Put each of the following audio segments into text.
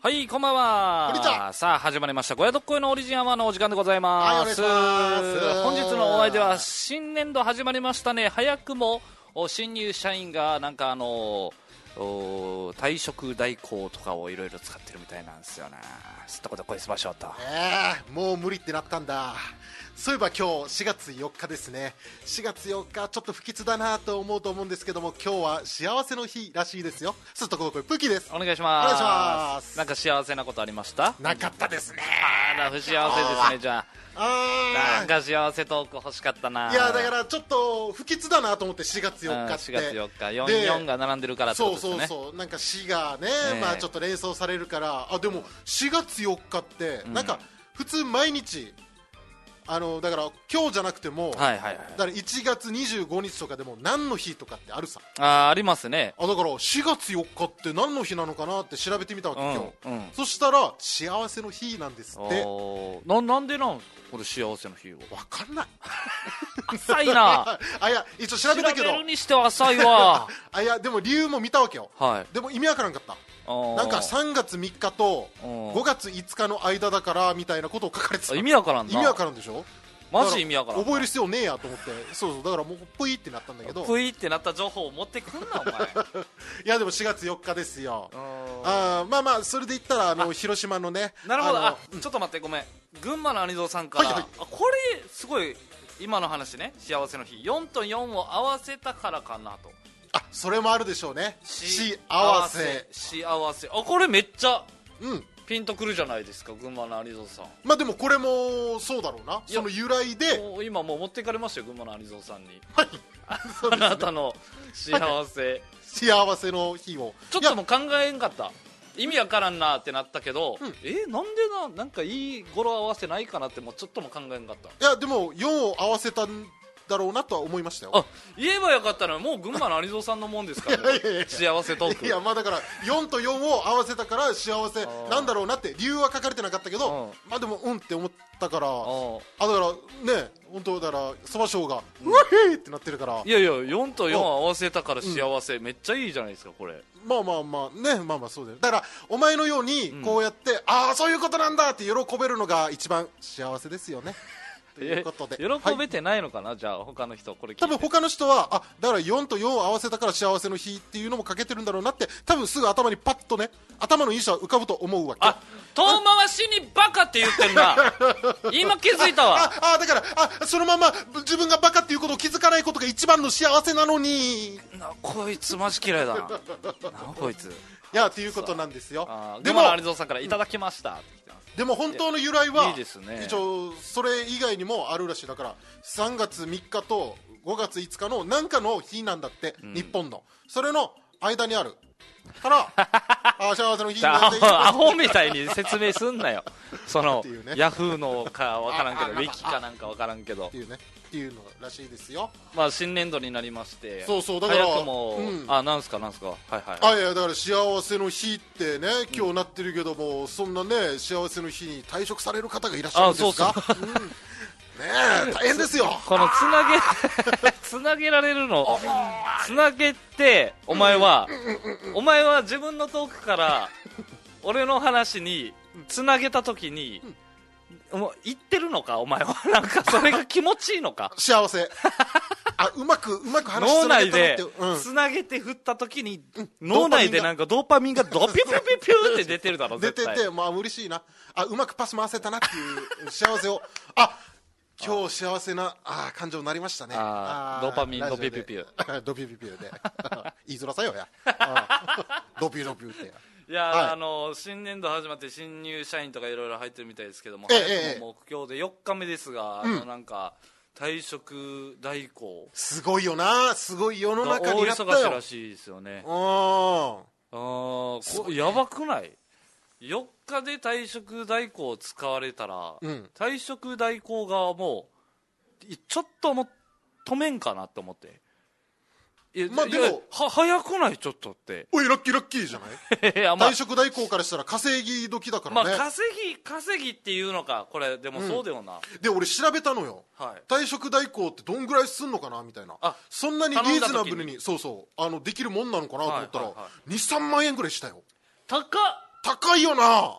はい、こんばんは。 こんにちは。 さあ始まりました小屋どっこいのオリジンアワーのお時間でございます。 はい、お願いします。 本日のお相手は新年度始まりましたね。早くも新入社員がなんか退職代行とかをいろいろ使ってるみたいなんですよね。すったことこいしましょうと。 もう無理ってなったんだ。そういえば今日4月4日ですね。4月4日ちょっと不吉だなと思うと思うんですけども、今日は幸せの日らしいですよ。すっとこどこいプキです。 お願いします。 お願いします。 なんか幸せなことありました？ なかったですね。 あら不幸せですね。じゃあなんか幸せトーク欲しかったな。 いやだからちょっと不吉だなと思って、4月4日って 4月4日44が並んでるからってことですね。 そうなんか4がね、まあちょっと連想されるから。でも4月4日ってなんか普通毎日だから今日じゃなくても、だから1月25日とかでも何の日とかってあるさ。 ありますね。 だから4月4日って何の日なのかなって調べてみたわけ、今日、そしたら幸せの日なんですって。 なんでなんこれ幸せの日を分かんない。 浅いな。 いや一応調べたけど、 調べるにしては浅いわ。 いやでも理由も見たわけよ、でも意味わからんかった。なんか3月3日と5月5日の間だからみたいなことを書かれてた。 意味わからんな。 意味わからんでしょ。 マジ意味わからん。 覚える必要ねえやと思って。そうだからもうプイってなったんだけど。 プイってなった情報を持ってくんなお前。 いやでも4月4日ですよ。まあそれで言ったら広島のね。 なるほど。ちょっと待って、ごめん。群馬のアニゾーさんから、これすごい今の話ね、幸せの日4と4を合わせたからかなと。 それもあるでしょうね。幸せ。 これめっちゃピンとくるじゃないですか、群馬のアニゾーさん。 まあでもこれもそうだろうな。その由来で今もう持っていかれましたよ、群馬のアニゾーさんに。あなたの幸せの日をちょっとも考えんかった。意味わからんなってなったけど、なんでなんかいい語呂合わせないかなってもうちょっとも考えんかった。 いやでも4を合わせたんだろうなとは思いましたよ。 言えばよかったのはもう群馬のアニゾーさんのもんですからね。幸せトーク。 いやまあだから4と4を合わせたから幸せなんだろうなって理由は書かれてなかったけど、まあでもって思ったから、だからね、本当だからそばしょうがうわへーってなってるから。 いや4と4合わせたから幸せ、めっちゃいいじゃないですかこれ。 まあね、まあそうだよ。だからお前のようにこうやって、そういうことなんだって喜べるのが一番幸せですよね。ということで喜べてないのかな、じゃあ他の人これ聞いて。 多分他の人はだから4と4を合わせたから幸せの日っていうのもかけてるんだろうなって、多分すぐ頭にパッとね、頭のいい人は浮かぶと思うわけ。 遠回しにバカって言ってんな。今気づいたわ。 だからそのまま自分がバカっていうことを気づかないことが一番の幸せなのに。 こいつマジ嫌いだな。こいつ。 いやっていうことなんですよ。 でも有蔵さんからいただきましたって言ってます。 でも本当の由来はいいですね。 一応それ以外にもあるらしい。だから3月3日と5月5日の何かの日なんだって、日本のそれの間にあるから幸せの日なんで。 アホみたいに説明すんなよ。そのヤフーのか分からんけどウィキかなんか分からんけどっていうのらしいですよ。 まあ新年度になりまして、 そうだから早くもなんすかいやだから幸せの日ってね今日なってるけども、そんなね幸せの日に退職される方がいらっしゃるんですか。ねえ大変ですよ。 このつなげられるのつなげて、お前は自分のトークから俺の話につなげた時に言ってるのかお前は。なんかそれが気持ちいいのか。 幸せうまく話脳内でつなげて振った時に、脳内でなんかドーパミンがドピュピュピュピュって出てるだろ。 出てて嬉しいな。うまくパス回せたなっていう幸せを今日幸せな感情になりましたね。 ドーパミンドピュピュピュドピュピュピュで言いづらさよや。ドピュドピュっていや、新年度始まって新入社員とかいろいろ入ってるみたいですけども、今日で4日目ですが、なんか退職代行すごいよな。すごい世の中になったよ。 大忙しらしいですよね。やばくない？4日で退職代行を使われたら、退職代行側もちょっと止めんかなって思って。でも早くないちょっとって。 ラッキーじゃない退職代行からしたら稼ぎ時だからね。 稼ぎっていうのかこれ。でもそうだよな。 で俺調べたのよ、退職代行ってどんぐらいすんのかなみたいな。そんなにリーズナブルにできるもんなのかなと思ったら、2、3万円ぐらいしたよ。 高っ。 高いよな。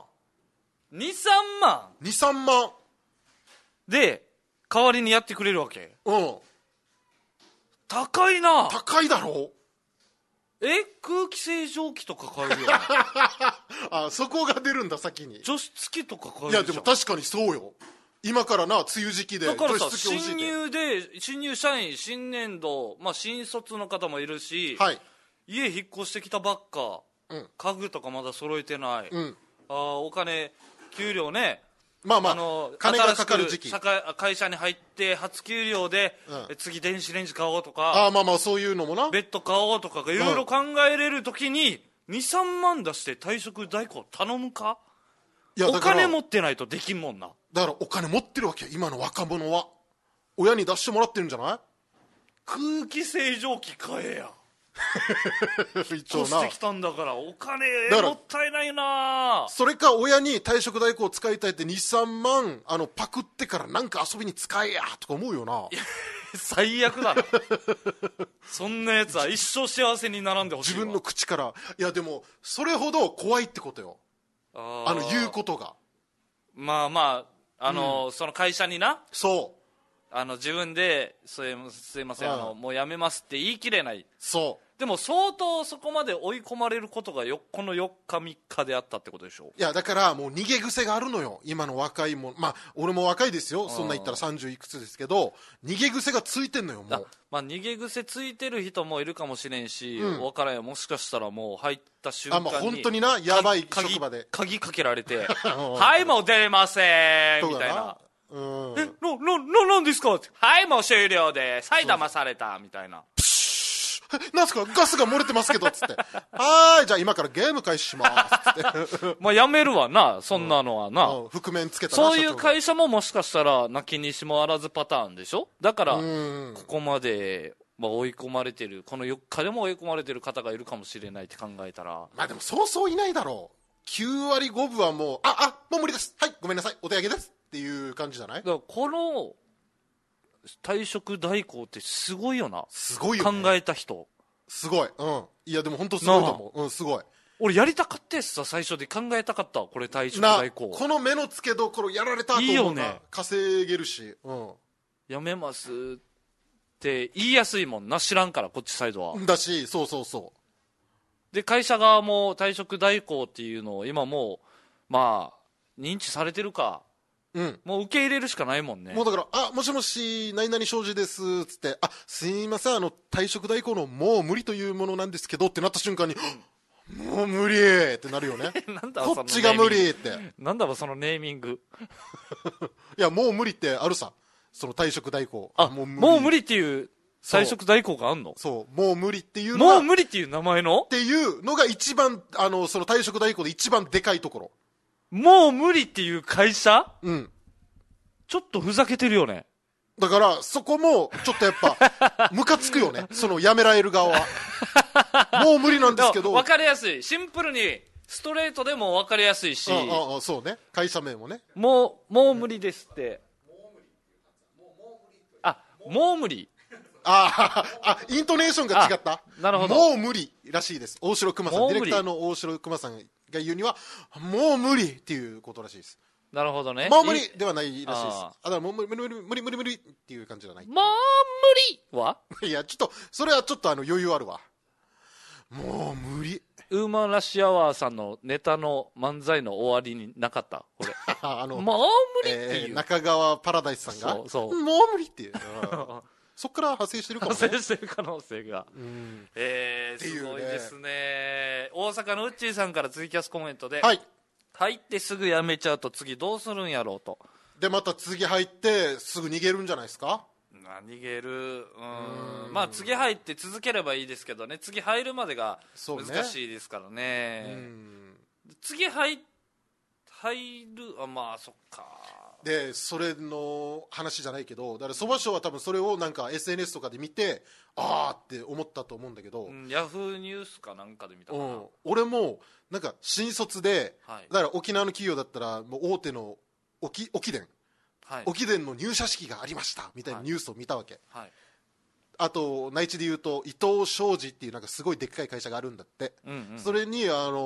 23万 23万で代わりにやってくれるわけ。 うん、 高いな。 高いだろ。 空気清浄機とか買えるよ、ね、 あ、そこが出るんだ先に。 除湿機とか買える。 いやでも確かにそうよ。今からな、梅雨時期でだからさ、 除湿機欲しいて。 新入社員新年度、まあ、新卒の方もいるし、 はい、 家引っ越してきたばっか、 うん、 家具とかまだ揃えてない、 うん、 お金給料ね、 まあまあ金がかかる時期、 会社に入って初給料で、うん、次電子レンジ買おうとか、 まあまあそういうのもな、 ベッド買おうとかいろいろ考えれるときに、23万出して退職代行頼むか。いや、お金持ってないとできんもんな。 だからお金持ってるわけ、今の若者は。親に出してもらってるんじゃない。 空気清浄機買えや。 一応な、 越してきたんだからお金もったいないな。 それか親に退職代行使いたいって23万パクってからなんか遊びに使えやとか思うよな。 最悪だな。そんなやつは一生幸せに並んでほしいわ。 自分の口から。いやでもそれほど怖いってことよ、言うことが。まあまあその会社にな、 そう自分ですいません、もう辞めますって言い切れない。 そうでも相当そこまで追い込まれることがこの4日3日であったってことでしょ。 いやだからもう逃げ癖があるのよ、今の若いもん。まあ俺も若いですよ、そんな言ったら30いくつですけど、逃げ癖がついてんのよもう。 まあ、逃げ癖ついてる人もいるかもしれんし、分からんよ、もしかしたらもう入った瞬間に本当にな、やばい職場で鍵かけられてはいもう出ませんみたいな、なんですかって、はいもう終了です、はい騙されたみたいな、 なんすかガスが漏れてますけどっつってはーいじゃあ今からゲーム開始しますっつってまあやめるわな、そんなのはな、 覆面つけたそういう会社ももしかしたらなきにしもあらずパターンでしょ。だからここまで、追い込まれてる、この4日でも追い込まれてる方がいるかもしれないって考えたら、 まあでもそうそういないだろう。9割5分はもうもう無理です、はいごめんなさいお手上げですっていう感じじゃない。だからこの退職代行ってすごいよな。 すごいよ、ね、 考えた人すごい。いやでも本当すごいと思う。すごい。 俺やりたかったやつさ、最初で考えたかった、これ退職代行。 この目の付けどころやられたと思うな。いいよね、稼げるし、 やめますって言いやすいもんな、知らんからこっちサイドは。 だし、そうで会社側も退職代行っていうのを今もうまあ認知されてるか、もう受け入れるしかないもんね。 もうだからもしもし何々商事ですっつってすいません退職代行のもう無理というものなんですけどってなった瞬間に、もう無理ってなるよねなんだこっちが無理って。 なんだろそのネーミングいやもう無理ってあるさ、その退職代行。 もう無理っていう退職代行があんの。 そうもう無理っていうのが、 もう無理っていう名前のっていうのが一番その退職代行で一番でかいところ。 もう無理っていう会社、ちょっとふざけてるよね。 だからそこもちょっとやっぱムカつくよねその辞められる側はもう無理なんですけど、 分かりやすい、シンプルにストレートでも分かりやすいし、 そうね、会社名もね、 もう無理ですって、もう無理イントネーションが違った。 なるほど、 もう無理らしいです。大城熊さん、ディレクターの大城熊さんが言うにはもう無理っていうことらしいです。 なるほどね。 もう無理ではないらしいです。だからもう無理っていう感じじゃない。 もう無理はいやちょっとそれはちょっと余裕あるわ。もう無理。 ウーマンラッシュアワーさんのネタの漫才の終わりになかったこれもう無理っていう、 中川パラダイスさんがそうもう無理っていうそっから派生してるかもね。 派生してる可能性が、すごいですね。大阪のウッチーさんからツイキャスコメントで、入ってすぐ辞めちゃうと次どうするんやろうと。 でまた次入ってすぐ逃げるんじゃないですか。 逃げる、まあ次入って続ければいいですけどね、次入るまでが難しいですからね。次入る、まあそっか。 でそれの話じゃないけど、だから蕎麦賞は多分それをなんか SNS とかで見てって思ったと思うんだけど、 ヤフーニュースかなんかで見たかな。 俺もなんか新卒で、だから沖縄の企業だったらもう大手の沖電、沖電の入社式がありましたみたいなニュースを見たわけ、あと内地でいうと伊藤商事っていうなんかすごいでっかい会社があるんだって、それに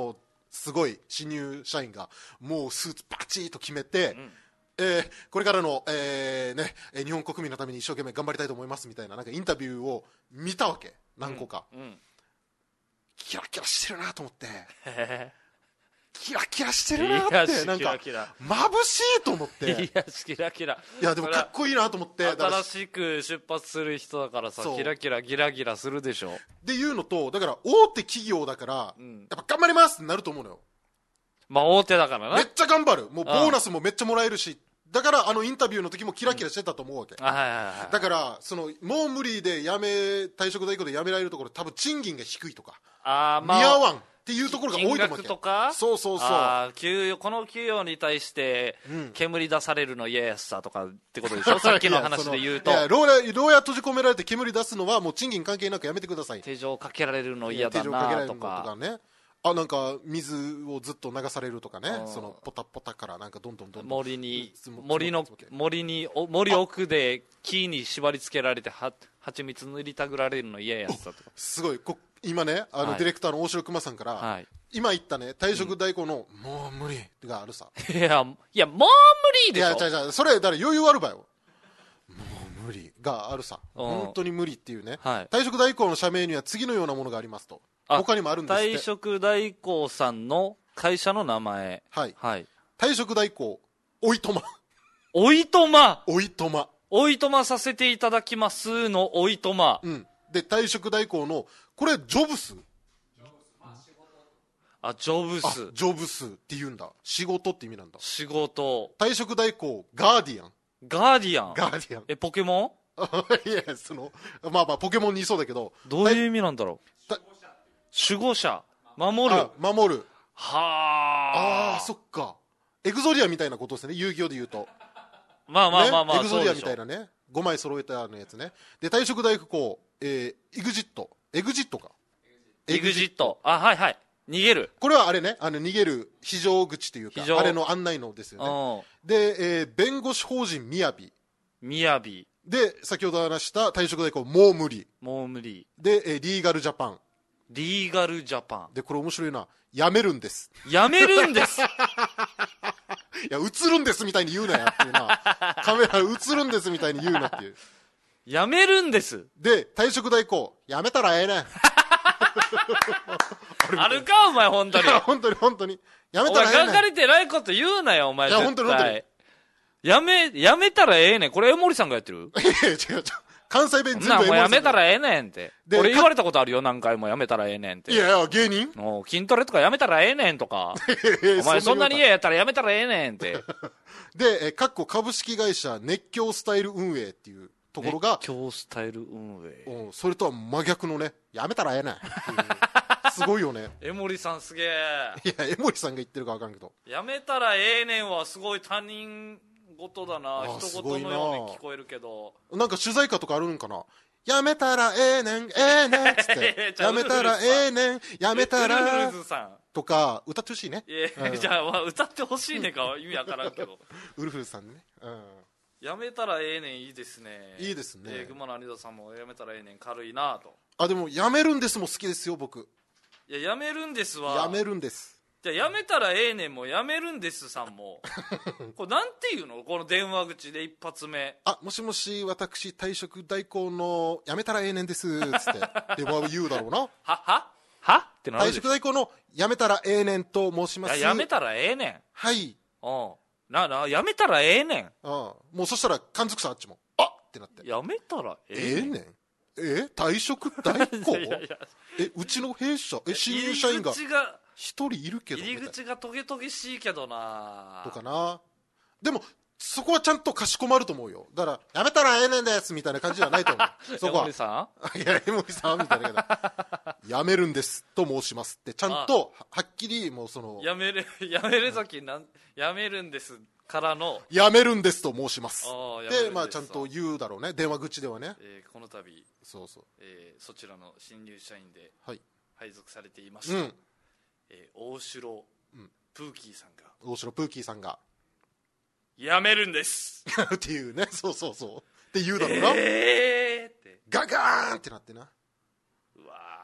すごい新入社員がもうスーツバチッと決めて、これからの、日本国民のために一生懸命頑張りたいと思いますみたいな、なんかインタビューを見たわけ、何個か、キラキラしてるなと思ってキラキラしてるなって、なんか眩しいと思って、 いやキラキラ、 いやでもかっこいいなと思って、 新しく出発する人だからさ、キラキラギラギラするでしょっていうのと、だから大手企業だから、やっぱ頑張りますってなると思うのよ。 まあ大手だからな、 めっちゃ頑張る、もうボーナスもめっちゃもらえるし、だからインタビューの時もキラキラしてたと思うわけ、だからもう無理で退職代行で辞められるところ、多分賃金が低いとか、見合わんっていうところが多いと思うわけ。金額とか、そうこの給与に対して煙出されるの嫌やさとかってことでしょさっきの話で言うと、 牢屋閉じ込められて煙出すのはもう賃金関係なくやめてください、 手錠かけられるの嫌だなとかね、なんか水をずっと流されるとかね、ポタポタからなんかどんどん森奥で木に縛り付けられて蜂蜜塗りたぐられるの嫌やったとか、 すごい今ね、ディレクターの大城熊さんから、今言ったね退職代行の、もう無理があるさ、 いやもう無理でしょ、 いやそれだから余裕あるばよ、もう無理があるさ、本当に無理っていうね、退職代行の社名には次のようなものがありますと、他にもあるんですって。 退職代行さんの会社の名前、 退職代行おいとまおいとまさせていただきますのおいとま、 で退職代行のこれジョブス、 ジョブスって言うんだ、仕事って意味なんだ、 仕事。 退職代行ガーディアンポケモンいやまあポケモンにいそうだけど、 どういう意味なんだろう、守護者、守るはあ、そっか、エグゾリアみたいなことですね、遊戯王で言うと、 まあエグゾリアみたいなね、5枚揃えたのやつね。で退職代行エグジット、 逃げる、 これはあれね、逃げる非常口というか、あれの案内のですよね。で、弁護士法人みやびで、先ほど話した退職代行もう無理で、リーガルジャパンで、これ面白いな、やめるんですいや、映るんですみたいに言うなやっていうなカメラ映るんですみたいに言うなっていう、 やめるんですで、退職代行やめたらええねんあるかお前、本当に本当にやめたらええねん、 お前がかりてないこと言うなよお前、 いや本当にやめたらええねん、これ江森さんがやってる違う関西弁全部江森さんもうやめたらええねんって俺言われたことあるよ、何回もやめたらええねんって。 いや芸人筋トレとかやめたらええねんとかお前そんなに嫌やったらやめたらええねんってで、株式会社熱狂スタイル運営っていうところが、 熱狂スタイル運営、 それとは真逆のね、やめたらええねんすごいよね江森さんすげえ。 いや江森さんが言ってるか分かんけど、 やめたらええねんはすごい他人事だな、人事のように聞こえるけど、 なんか取材歌とかあるんかな、やめたらええねんっつってやめたらええねんやめたらウルフルズさんとか歌ってほしいね。 じゃあ歌ってほしいねかは意味わからんけどウルフルズさんね、 やめたらええねんいいですね。 いいですね。 熊野有田さんもやめたらええねん軽いなと。 でもやめるんですも好きですよ僕。 いややめるんですわ。 やめるんです。 じゃあやめたらええねんもやめるんですさんもこれなんていうの、この電話口で一発目、 もしもし私退職代行のやめたらええねんですっつって電話を言うだろうなはってなるでしょ。 退職代行のやめたらええねんと申します。 やめたらええねん、 はいやめたらええねん、 もうそしたら感づくさあっちもってなって、 やめたらええねん、 退職代行うちの弊社新入社員が一人いるけど入り口がトゲトゲしいけどなとかな。でもそこはちゃんとかしこまると思うよ。だからやめたらええねんですみたいな感じじゃないと思うそこは江森さんいや江森さんみたいなやめるんですと申しますってちゃんとはっきりもうやめる時やめるんですからのやめるんですと申しますでちゃんと言うだろうね、電話口ではね。 この度そちらの新入社員で配属されていました、大城プーキーさんがやめるんですっていうね、そうって言うだろうな、ってガガーンってなってな、 うわ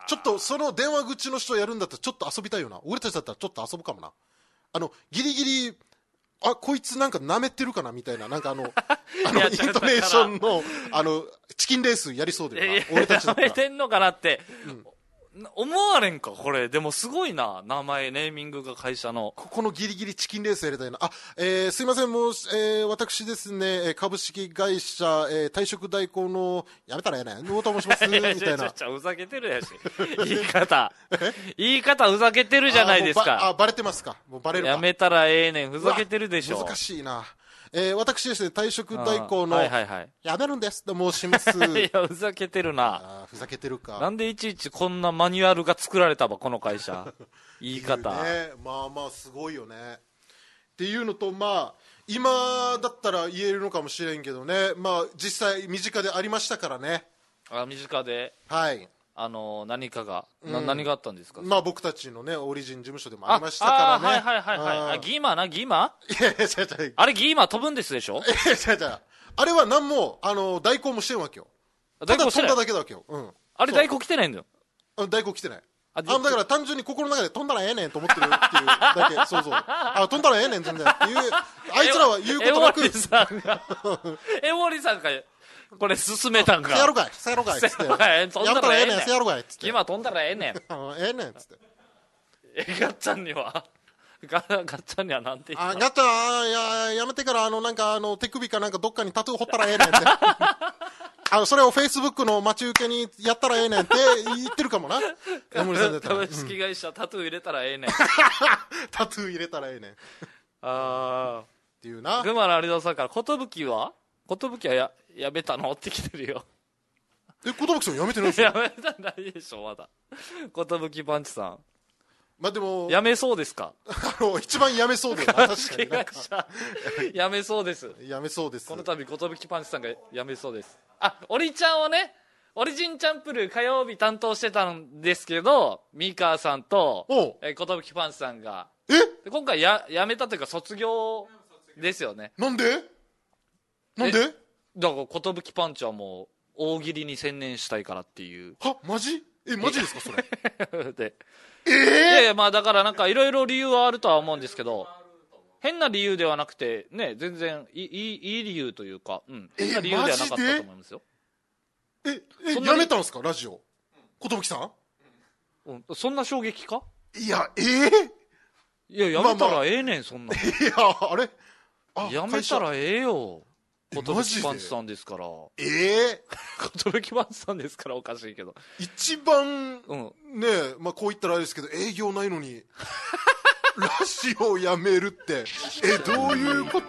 ちょっとその電話口の人やるんだったらちょっと遊びたいよな。俺たちだったらちょっと遊ぶかもな。ギリギリこいつなんか舐めてるかなみたいな、なんかイントネーションのチキンレースやりそうだよな。俺たちだったら舐めてんのかなって、思われんかこれ。でもすごいな、名前ネーミングが会社の。 このギリギリチキンレースやりたいな。すいません、もう、私ですね、株式会社、退職代行のやめたらええねんのと申しますみたいな。 ふざけてるやし言い方ふざけてるじゃないですか。 バレてますか。もうバレるか。 やめたらええねん、ふざけてるでしょ。 難しいな。私ですね、退職代行の、やめるんですと申します。 いや、ふざけてるな。 ふざけてるか。 なんでいちいちこんなマニュアルが作られたば、この会社。言い方。 まあまあ、すごいよね。っていうのと、まあ、今だったら言えるのかもしれんけどね、まあ、実際、身近でありましたからね。 身近で。 はい。 何かが、何があったんですか。 まあ僕たちのね、オリジン事務所でもありましたからね。 はい。ギーマな、ギーマ。 いや、違う。 あれギーマ飛ぶんですでしょ。 違う。あれは何も、代行もしてんわけよ。ただ飛んだだけだわけよ。 あれ代行来てないんだよ。 代行来てない。だから単純に心の中で飛んだらええねんと思ってるっていうだけ。そう。飛んだらええねん全然っていう、あいつらは言うことなく。 エモリさんが、これ進めたんか。 せやろかいっつって。やめたらええねん、せやろかいっつって。 今飛んだらええねん。 ええねんっつって。 ガッチャンにはガッチャンにはなんて言った。 ガッチャン、やめてから、なんか、手首かなんかどっかにタトゥー彫ったらええねんって。それをフェイスブックの待ち受けにやったらええねんって言ってるかもな。 株式会社タトゥー入れたらええねん。 タトゥー入れたらええねん。っていうな。 群馬の有田さんから、寿はやめたのって来てるよ。 寿さんやめてないですよ。 やめたないでしょ、まだ。寿パンチさん。 まあでも。 やめそうですか。 一番やめそうだよな、確かに。 やめそうです。 やめそうです。 この度、寿パンチさんがやめそうです。オリちゃんをね、オリジンチャンプルー火曜日担当してたんですけど、ミカさんと、寿パンチさんが。今回やめたというか卒業ですよね。 なんでだから寿パンチはもう大喜利に専念したいからっていう。 マジマジですかそれ。 でいやまあだからなんかいろいろ理由はあるとは思うんですけど、変な理由ではなくてね、全然いい理由というか、変な理由ではなかったと思いますよ。 やめたんですかラジオ。寿さん、そんな衝撃か。 いやいややめたらええねん、そんな。 いやあれやめたらええよ。寿パンチさんですから。寿パンチさんですからおかしいけど。 一番、ねまあこう言ったらあれですけど、営業ないのに、ラジオをやめるって、どういうこと？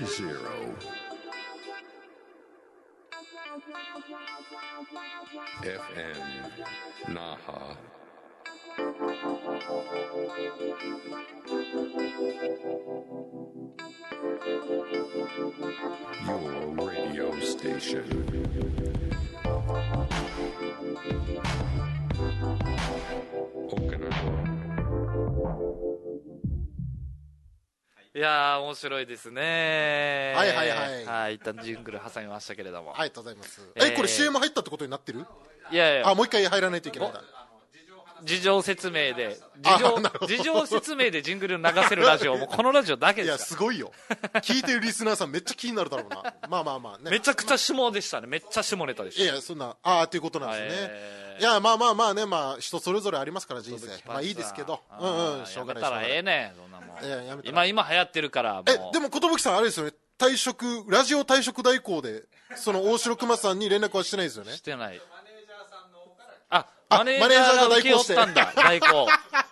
FM Naha Your radio station. Okinawa. いやー面白いですね。 はい。 一旦ジングル挟みましたけれども。 ありがとうございます。これ CM 入ったってことになってる？ いやもう一回入らないといけないんだ。 事情説明でジングル流せるラジオもこのラジオだけです。 いやすごいよ。聞いてるリスナーさんめっちゃ気になるだろうな。まあね。 めちゃくちゃ下でしたね。めっちゃ下ネタでした。 いやそんなっていうことなんですね。いやまあね、まあ人それぞれありますから人生。まあいいですけど。 しょうがない。やめたらええねんそんなもん。今流行ってるからもう。 でも寿さんあれですよね。ラジオ退職代行でその大城熊さんに連絡はしてないですよね。 してない。マネージャーが代行してたんだ。代行。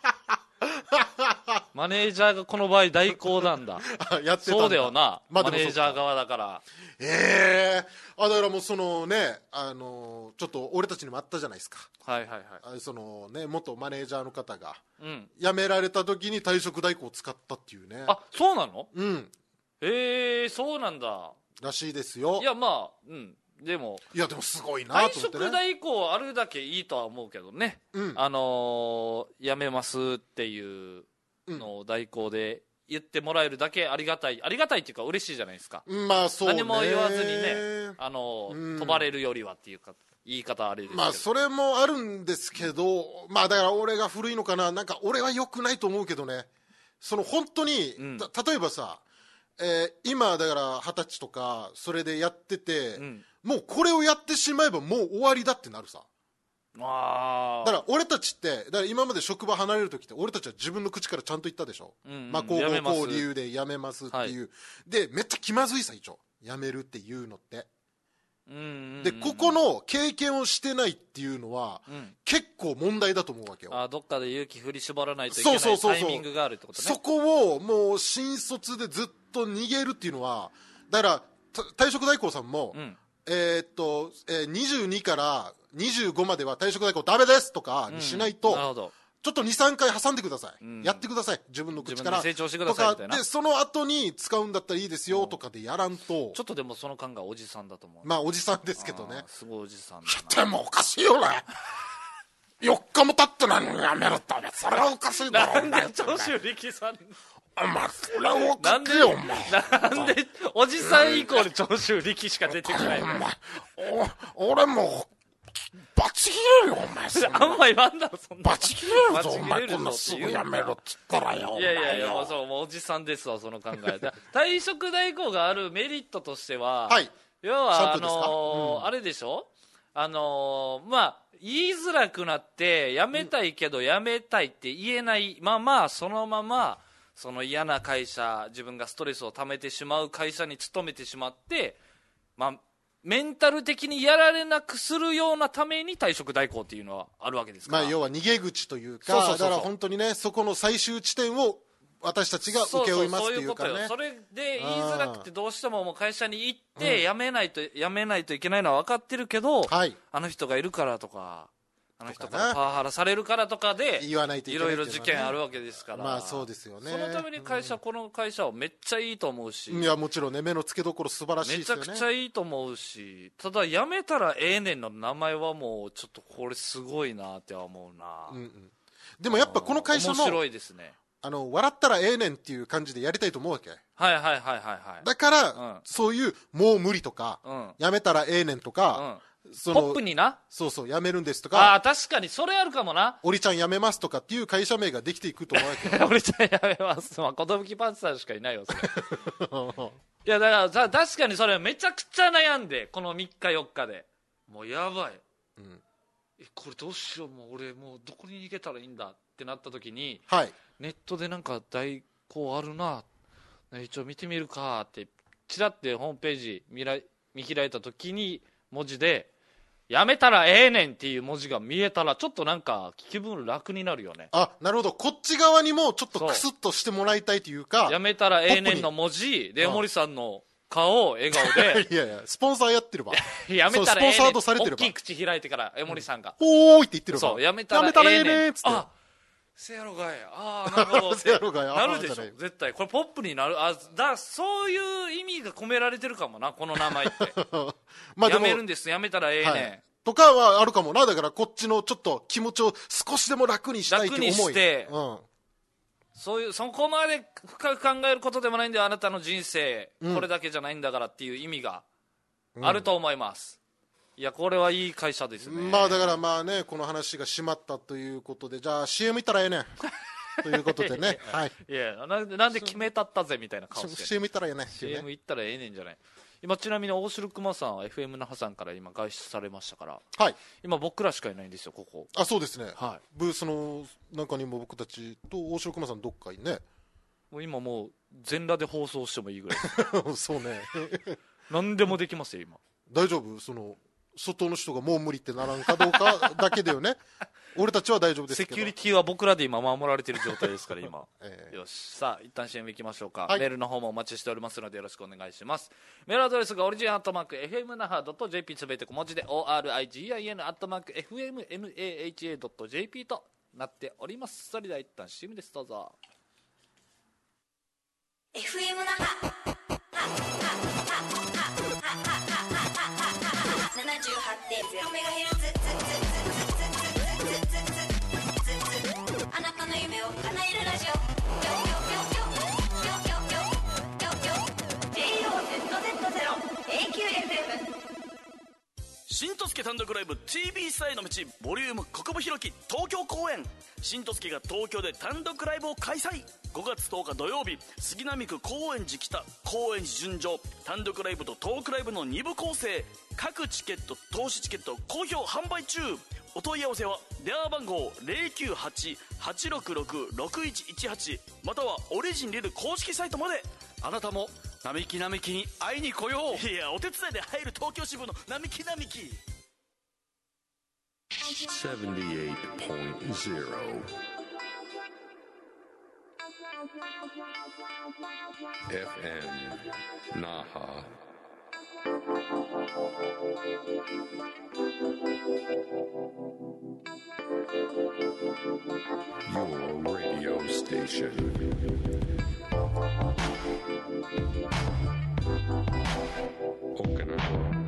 マネージャーがこの場合代行なんだ。 やってたんだ。 そうだよな。マネージャー側だから。 だからもうそのね、ちょっと俺たちにもあったじゃないですか。そのね、元マネージャーの方が辞められた時に退職代行を使ったっていうね。 そうなの？そうなんだ。 らしいですよ。 いやまあでもすごいなと思ってね。 退職代行あるだけいいとは思うけどね。辞めますっていうのを代行で言ってもらえるだけありがたいっていうか嬉しいじゃないですか。 まあそうね、 何も言わずにね飛ばれるよりはっていうか言い方あれですけど、 まあそれもあるんですけど、まあだから俺が古いのかな、なんか俺は良くないと思うけどね、その本当に、例えばさ、今だから20歳とかそれでやってて、もうこれをやってしまえばもう終わりだってなるさ。だから俺たちってだから今まで職場離れる時って俺たちは自分の口からちゃんと言ったでしょ、まあこう理由で辞めますっていう、でめっちゃ気まずいさ、一応辞めるっていうのって、でここの経験をしてないっていうのは、結構問題だと思うわけよ。 どっかで勇気振り絞らないといけないタイミングがあるってことね。 そこをもう新卒でずっと逃げるっていうのは、だから退職代行さんも、22から25までは退職代行ダメですとかにしないと、ちょっと 2,3 回挟んでください、やってください、自分の口から成長してくださいみたいな。 でその後に使うんだったらいいですよとかでやらんと、 ちょっとでもその感がおじさんだと思う。 まあおじさんですけどね。 すごいおじさんだな。でもおかしいよね4日も経ってないのにやめるって、それはおかしいだろ。 なんで長州力さんお前それをかけよ、お前なんでおじさんイコール長州力しか出てこないの。 俺もバチ切れるよお前。 あんま言わんだろそんな。 バチ切れるぞお前、こんなすぐやめろっつったらよ。 いやもうおじさんですわ、その考え。退職代行があるメリットとしては、要はあれでしょ、まあ言いづらくなって辞めたいけど辞めたいって言えないまま、そのままその嫌な会社、自分がストレスを溜めてしまう会社に勤めてしまって、まあメンタル的にやられなくするようなために退職代行っていうのはあるわけですから、 まあ要は逃げ口というか、だから本当にね、そこの最終地点を私たちが請け負いますっていうかね。 それで言いづらくてどうしてももう会社に行って辞めないといけないのは分かってるけど、あの人がいるからとか、あの人からパワハラされるからとかでいろいろ事件あるわけですから。 まあそうですよね。 そのためにこの会社はめっちゃいいと思うし、 いやもちろんね、目の付けどころ素晴らしいですよね。 めちゃくちゃいいと思うし、ただ辞めたらええねんの名前はもうちょっとこれすごいなっては思うな。 でもやっぱこの会社も面白いですね。 笑ったらええねんっていう感じでやりたいと思うわけ。だから、そういうもう無理とか、やめたらええねんとか、 ポップにな、 そうやめるんですとか、 確かにそれあるかもな。 おりちゃんやめますとかっていう会社名ができていくと思うわけ。 おりちゃんやめます、寿パンツさんしかいないよそれ。いやだから確かにそれめちゃくちゃ悩んで、この3日4日でもうやばい、これどうしよう、もう俺もうどこに逃げたらいいんだってなった時に、ネットでなんか代行あるな、一応見てみるかってチラってホームページ見開いた時に文字でやめたらええねんっていう文字が見えたら、ちょっとなんか気分楽になるよね。 なるほど、こっち側にもちょっとクスッとしてもらいたいというか、 やめたらええねんの文字で森さんの顔を笑顔でいやスポンサーやってればやめたらええねん、 スポンサードされてれば大きい口開いてから江森さんが、 おーいって言ってれば、 そうやめたらええねんっつって、せやろがい、なるほどせやろがいなるでしょ絶対。これポップになる。そういう意味が込められてるかもな、この名前ってやめるんです、やめたらええねん、 とかはあるかもな。だからこっちのちょっと気持ちを少しでも楽にしたいって思い、楽にして、 そこまで深く考えることでもないんだよ、あなたの人生、これだけじゃないんだからっていう意味があると思います。いやこれはいい会社ですね。 まあだからまあね、この話が閉まったということで、じゃあ CM 行ったらええねんということでねいやなんで決めたったぜみたいな顔して CM 行ったらええねん、 CM 行ったらええねんじゃない。今ちなみに大城熊さんは FM 那覇さんから今外出されましたから、今僕らしかいないんですよここ。 そうですね、ブースの中にも僕たちと大城熊さんどっかにね、 もう今もう全裸で放送してもいいぐらいそうね何でもできますよ今。 大丈夫、外の人がもう無理ってならんかどうかだけだよね俺たちは大丈夫ですけど、 セキュリティは僕らで今守られている状態ですから今、よし、さあ一旦 CM いきましょうか、メールの方もお待ちしておりますのでよろしくお願いします。メールアドレスがオリジン@fmnaha.jp、 すべて小文字で origin@fmnaha.jp となっております。それでは一旦 CM です、どうぞ。 FM 那覇 78.0MHz、 あなたの夢を叶えるラジオ、 新とすけ単独ライブ TV スタへの道ボリューム国分弘樹東京公演。新とすけが東京で単独ライブを開催。5月10日土曜日、杉並区高円寺北、高円寺純情、単独ライブとトークライブの2部構成。各チケット、投資チケット好評販売中。お問い合わせは電話番号 098-866-6118 またはオリジンリル公式サイトまで。 あなたも並木並木に会いに来よう。 いや、お手伝いで入る東京支部の並木並木。 78.0 FM Naha. Your radio station. Okinawa.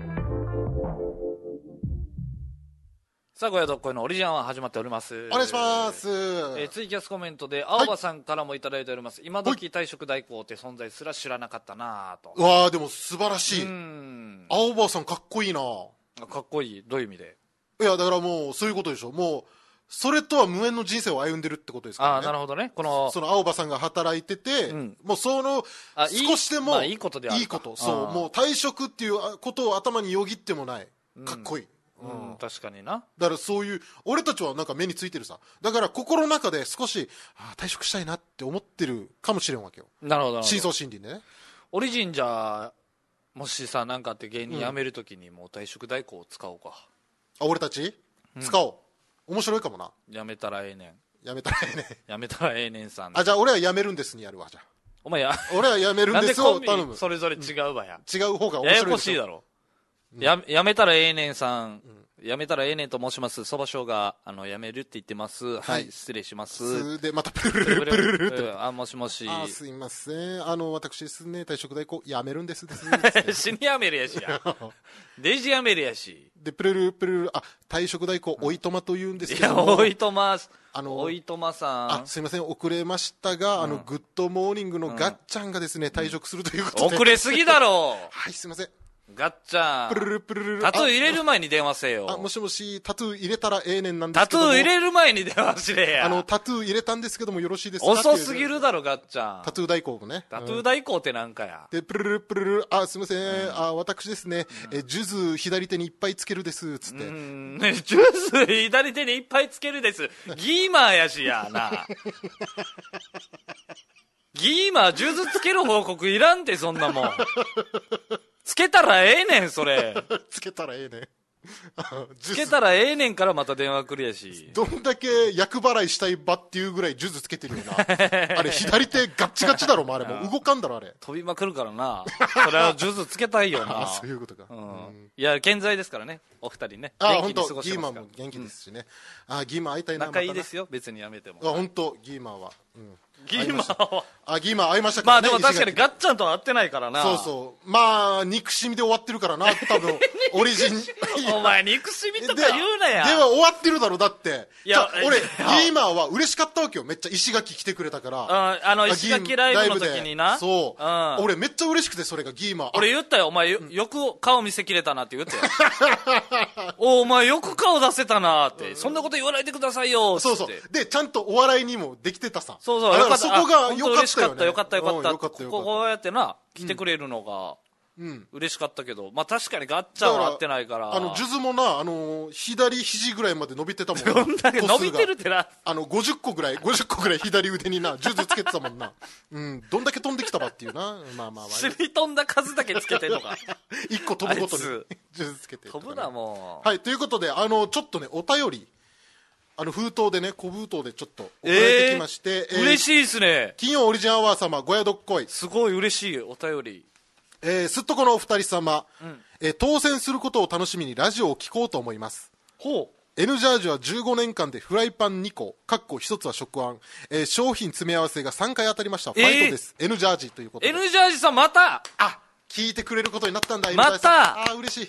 さあ、ごやどっこいのオリジナルは始まっております。 お願いします。 ツイキャスコメントで青葉さんからもいただいております。今時退職代行って存在すら知らなかったなぁと。 わあ、でも素晴らしい。青葉さんかっこいいな。 かっこいい。どういう意味で？ いや、だからもうそういうことでしょ。もうそれとは無縁の人生を歩んでるってことですからね。 ああ、なるほどね。 その青葉さんが働いてて、もう少しでもいいことである。 いいこと。そう、もう退職っていうことを頭によぎってもない。かっこいい。 確かにな。 だからそういう俺たちはなんか目についてるさ。だから心の中で少し退職したいなって思ってるかもしれんわけよ。 なるほど。 深層心理ね。 オリジンじゃもしさ、なんかあって芸人辞めるときにもう退職代行を使おうか。 俺たち、使おう。面白いかもな。 辞めたらええねん。 辞めたらええねん。 辞めたらええねんさん。 じゃあ俺は辞めるんですにやるわ。じゃあお前俺は辞めるんですを頼む。 それぞれ違うわや。 違う方が面白い。 ややこしいだろ。やめたらええねんさん。やめたらええねんと申します。そばしょうがやめるって言ってます。はい、失礼します。 でまたプルルルプルルルって。 もしもし。 すいません。私ですね、退職代行やめるんですです。 死にやめるやしや。デジやめるやし。 でプルルプルル退職代行おいとまと言うんですけども。いや、おいとまさん。 すいません、遅れましたが、グッドモーニングのガッチャンがですね、退職するということで。 遅れすぎだろう。 はい、すいません。 ガッチャン。 プルルプルル。 タトゥー入れる前に電話せよ。 もしもし、タトゥー入れたらええねんなんですけども。 タトゥー入れる前に電話しれや。 タトゥー入れたんですけどもよろしいですか？ 遅すぎるだろ、ガッチャン。 タトゥー代行ね。 タトゥー代行ってなんかや。 で、プルルプルル、すいません、私ですね、ジュズ左手にいっぱいつけるです、つって。 ジュース左手にいっぱいつけるです。ギーマーやしやな。ギーマー、ジュースつける報告いらんて、そんなもん。つけたらええねん、それ。 つけたらええねん。 つけたらええねんからまた電話来るやし。 どんだけ厄払いしたい場っていうぐらいジュースつけてるよな。あれ左手ガッチガチだろ、あれもう動かんだろ、あれ。 飛びまくるからな。それはジュースつけたいよな。 そういうことか。 いや、健在ですからね、お二人ね。 本当ギーマンも元気ですしね。ギーマン会いたいな。 仲いいですよ、別にやめても。 本当ギーマンは。 ギーマンはギーマン会いましたからね。 まあでも確かにガッチャンとは会ってないからな。 そうそう。まあ憎しみで終わってるからな、多分オリジン。 お前憎しみとか言うなや。 では終わってるだろ、だって。 いや俺ギーマンは嬉しかったわけよ、めっちゃ。石垣来てくれたから。 石垣ライブの時にな。 そう。俺めっちゃ嬉しくて、それがギーマン。 俺言ったよ、お前よく顔見せきれたなって言ったよ。お前よく顔出せたなって。そんなこと言わないでくださいよ。 そうそう。でちゃんとお笑いにもできてたさ。 そうそう。よかった。 そこがよかったよね。 よかったこうやってな来てくれるのが嬉しかったけど、まあ確かにガッチャンは合ってないから。 数珠もな、左肘ぐらいまで伸びてたもんな。 どんだけ伸びてるってな。 50個ぐらい左腕にな数珠つけてたもんな。どんだけ飛んできたばっていうな。まあ死に飛んだ数だけつけてんのか。 1個飛ぶごとに数珠つけて飛ぶな、もう。はい、ということでちょっとね、お便り封筒でね、小封筒でちょっと送られてきまして、 嬉しいですね。 金曜オリジンアワー様、ごやどっこい。 すごい嬉しいお便り。 すっとこのお二人様、当選することを楽しみにラジオを聞こうと思います。 ほう。 N ジャージは15年間でフライパン2個、1つは食案、商品詰め合わせが3回当たりました。ファイトです。N ジャージということで。 N ジャージさんまた聞いてくれることになったんだ、 また嬉しい。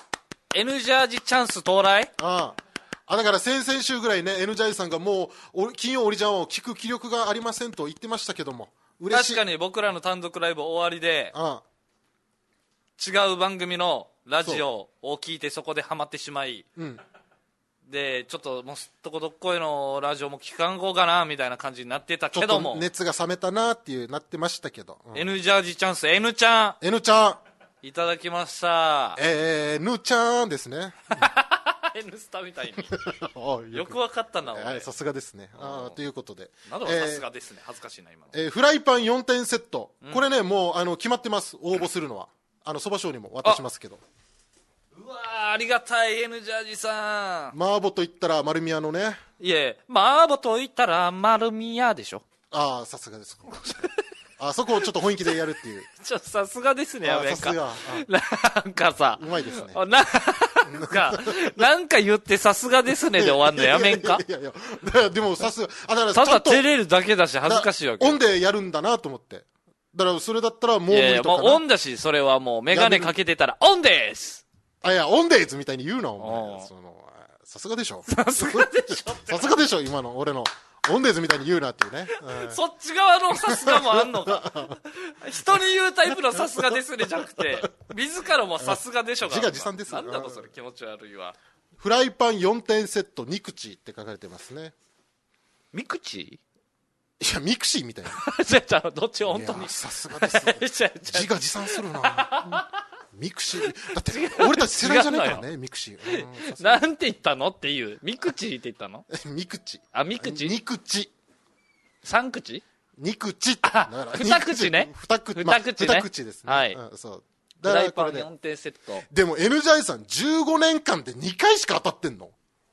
N ジャージチャンス到来。 だから先々週ぐらいね、N ジャージさんがもう金曜オリジャンを聞く気力がありませんと言ってましたけども、嬉しい。 確かに僕らの単独ライブ終わりで違う番組のラジオを聞いてそこでハマってしまい、 うん、 でちょっともうすっとこどっこいのラジオも聞かんこうかなみたいな感じになってたけども、 ちょっと熱が冷めたなっていうなってましたけど、 N ジャージチャンス N ちゃん N ちゃんいただきました。 N ちゃんですね N スタみたいによくくわかったな、 さすがですね。ということでなどはさすがですね、恥ずかしいな今の、 フライパン4点セット、これねもう決まってます。応募するのはそば賞にも渡しますけど。 うわーありがたい N ジャージさん。 マーボと言ったら丸宮のね、 いえマーボと言ったら丸宮でしょ。 さすがですそこをちょっと本気でやるっていうさすがですね。やめんか。 さすがなんかさうまいですね。 なんか言ってさすがですねで終わんのやめんか。 いやでもさすがだからただ照れるだけだし恥ずかしいわけ。 オンでやるんだなと思って。だからそれだったらもう無理とかな。 もうオンだし、それはもうメガネかけてたらオンです。 いやオンデイズみたいに言うなお前。さすがでしょ。 さすがでしょ。 さすがでしょ今の俺の。オンデイズみたいに言うなっていうね。 そっち側のさすがもあんのか。人に言うタイプのさすがですねじゃなくて、自らもさすがでしょが。 自画自賛ですよ。 なんだろそれ気持ち悪いわ。 フライパン4点セット2口って書かれてますね。 ミクチいやミクシーみたいな。 じゃあどっち本当に。 さすがですね。自画自賛するな。ミクシーだって俺たち世代じゃないからね。ミクシーなんて言ったのっていう。ミクチって言ったの。 ミクチ。 ミクチ 2口 3口 2口 2口ね。 2口ね。2口ですね。 はい。 そうフライパン4点セット。 でも N ジャイさん15年間で2回しか当たってんの。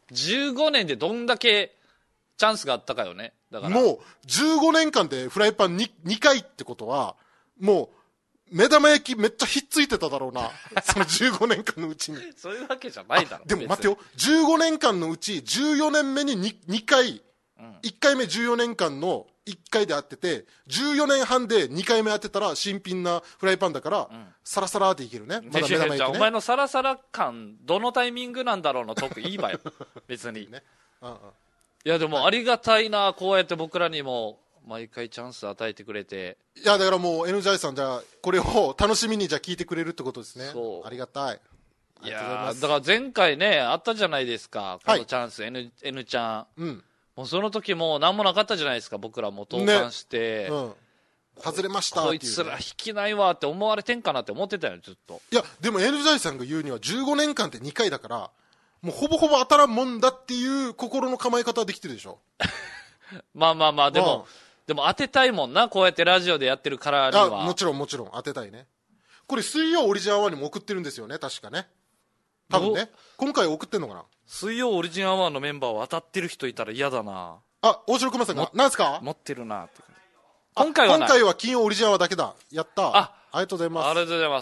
15年でどんだけチャンスがあったかよね。だからもう15年間でフライパン 2回ってことはもう目玉焼きめっちゃひっついてただろうな。その15年間のうちに。 そういうわけじゃないだろ。 でも待ってよ、15年間のうち14年目に 2回、1回目14年間の1回で当てて14年半で2回目当てたら新品なフライパンだから、サラサラっていけるね。まだ目玉焼きね。 お前のサラサラ感どのタイミングなんだろうのトークいいわよ別に、ね、いやでもありがたいな、こうやって僕らにも毎回チャンス与えてくれて。 いやだからもう N ジャイさんじゃあこれを楽しみにじゃあ聞いてくれるってことですね。そうありがたい。 いやだから前回ねあったじゃないですか、このチャンス、N ちゃん、もうその時も何もなかったじゃないですか。僕らも投函して、 外れましたっていう、 こいつら引きないわって思われてんかなって思ってたよずっと。 いやでも N ジャイさんが言うには15年間で2回だからもうほぼほぼ当たらんもんだっていう心の構え方はできてるでしょまあでも当てたいもんな、こうやってラジオでやってるからには。 もちろん当てたいね。これ水曜オリジナル1にも送ってるんですよね確かね。多分ね今回送ってんのかな。 水曜オリジナル1のメンバーを当たってる人いたら嫌だな。 大城熊さんがなんすか持ってるなって今回は金曜オリジナルだけだ。やった。ありがとうございます。 ありがとうございます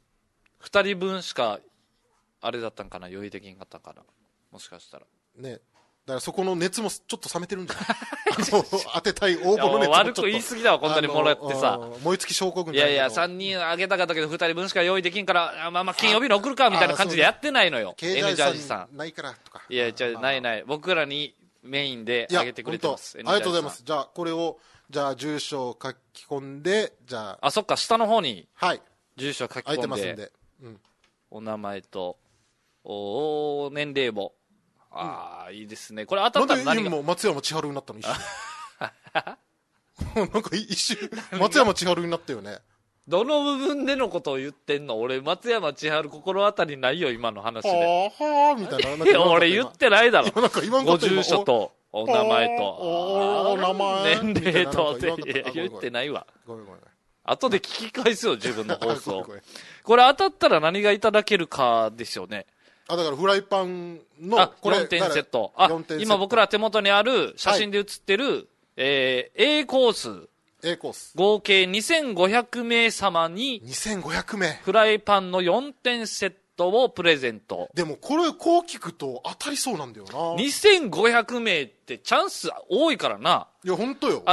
。2人分しかあれだったんかな、用意できんかったんかな、もしかしたらね。だからそこの熱もちょっと冷めてるんじゃない当てたい応募の熱も悪く言い過ぎだわ、こんなにもらってさ。 燃え尽き症候群じゃない。いやいや3人あげたかったけど2人分しか用意できんから金曜日に送るかみたいな感じでやってないのよ。 N ジャージさんないからとか。 いやじゃない僕らにメインであげてくれてます。 ありがとうございます。じゃあこれをじゃあ住所を書き込んで、じゃあそっか下の方にはい住所書き込んで、 空いてますんで、 お名前と年齢もいいですね。これ当たったら何が。 なんで今松山千春になったの一瞬なんか一瞬松山千春になったよね。 どの部分でのことを言ってんの。俺松山千春心当たりないよ今の話で。 はあみたいな。 俺言ってないだろ。ご住所とお名前とお名前年齢とって言ってないわ。 ごめん後で聞き返すよ自分の放送これ当たったら何がいただけるかですよね。 だからフライパンのこれ 4点セット。今僕ら手元にある写真で写ってる、A コース合計2500名様に 2500名フライパンの4点セットをプレゼント。 でもこれこう聞くと当たりそうなんだよな。 2500名ってチャンス多いからな。 いや本当よ。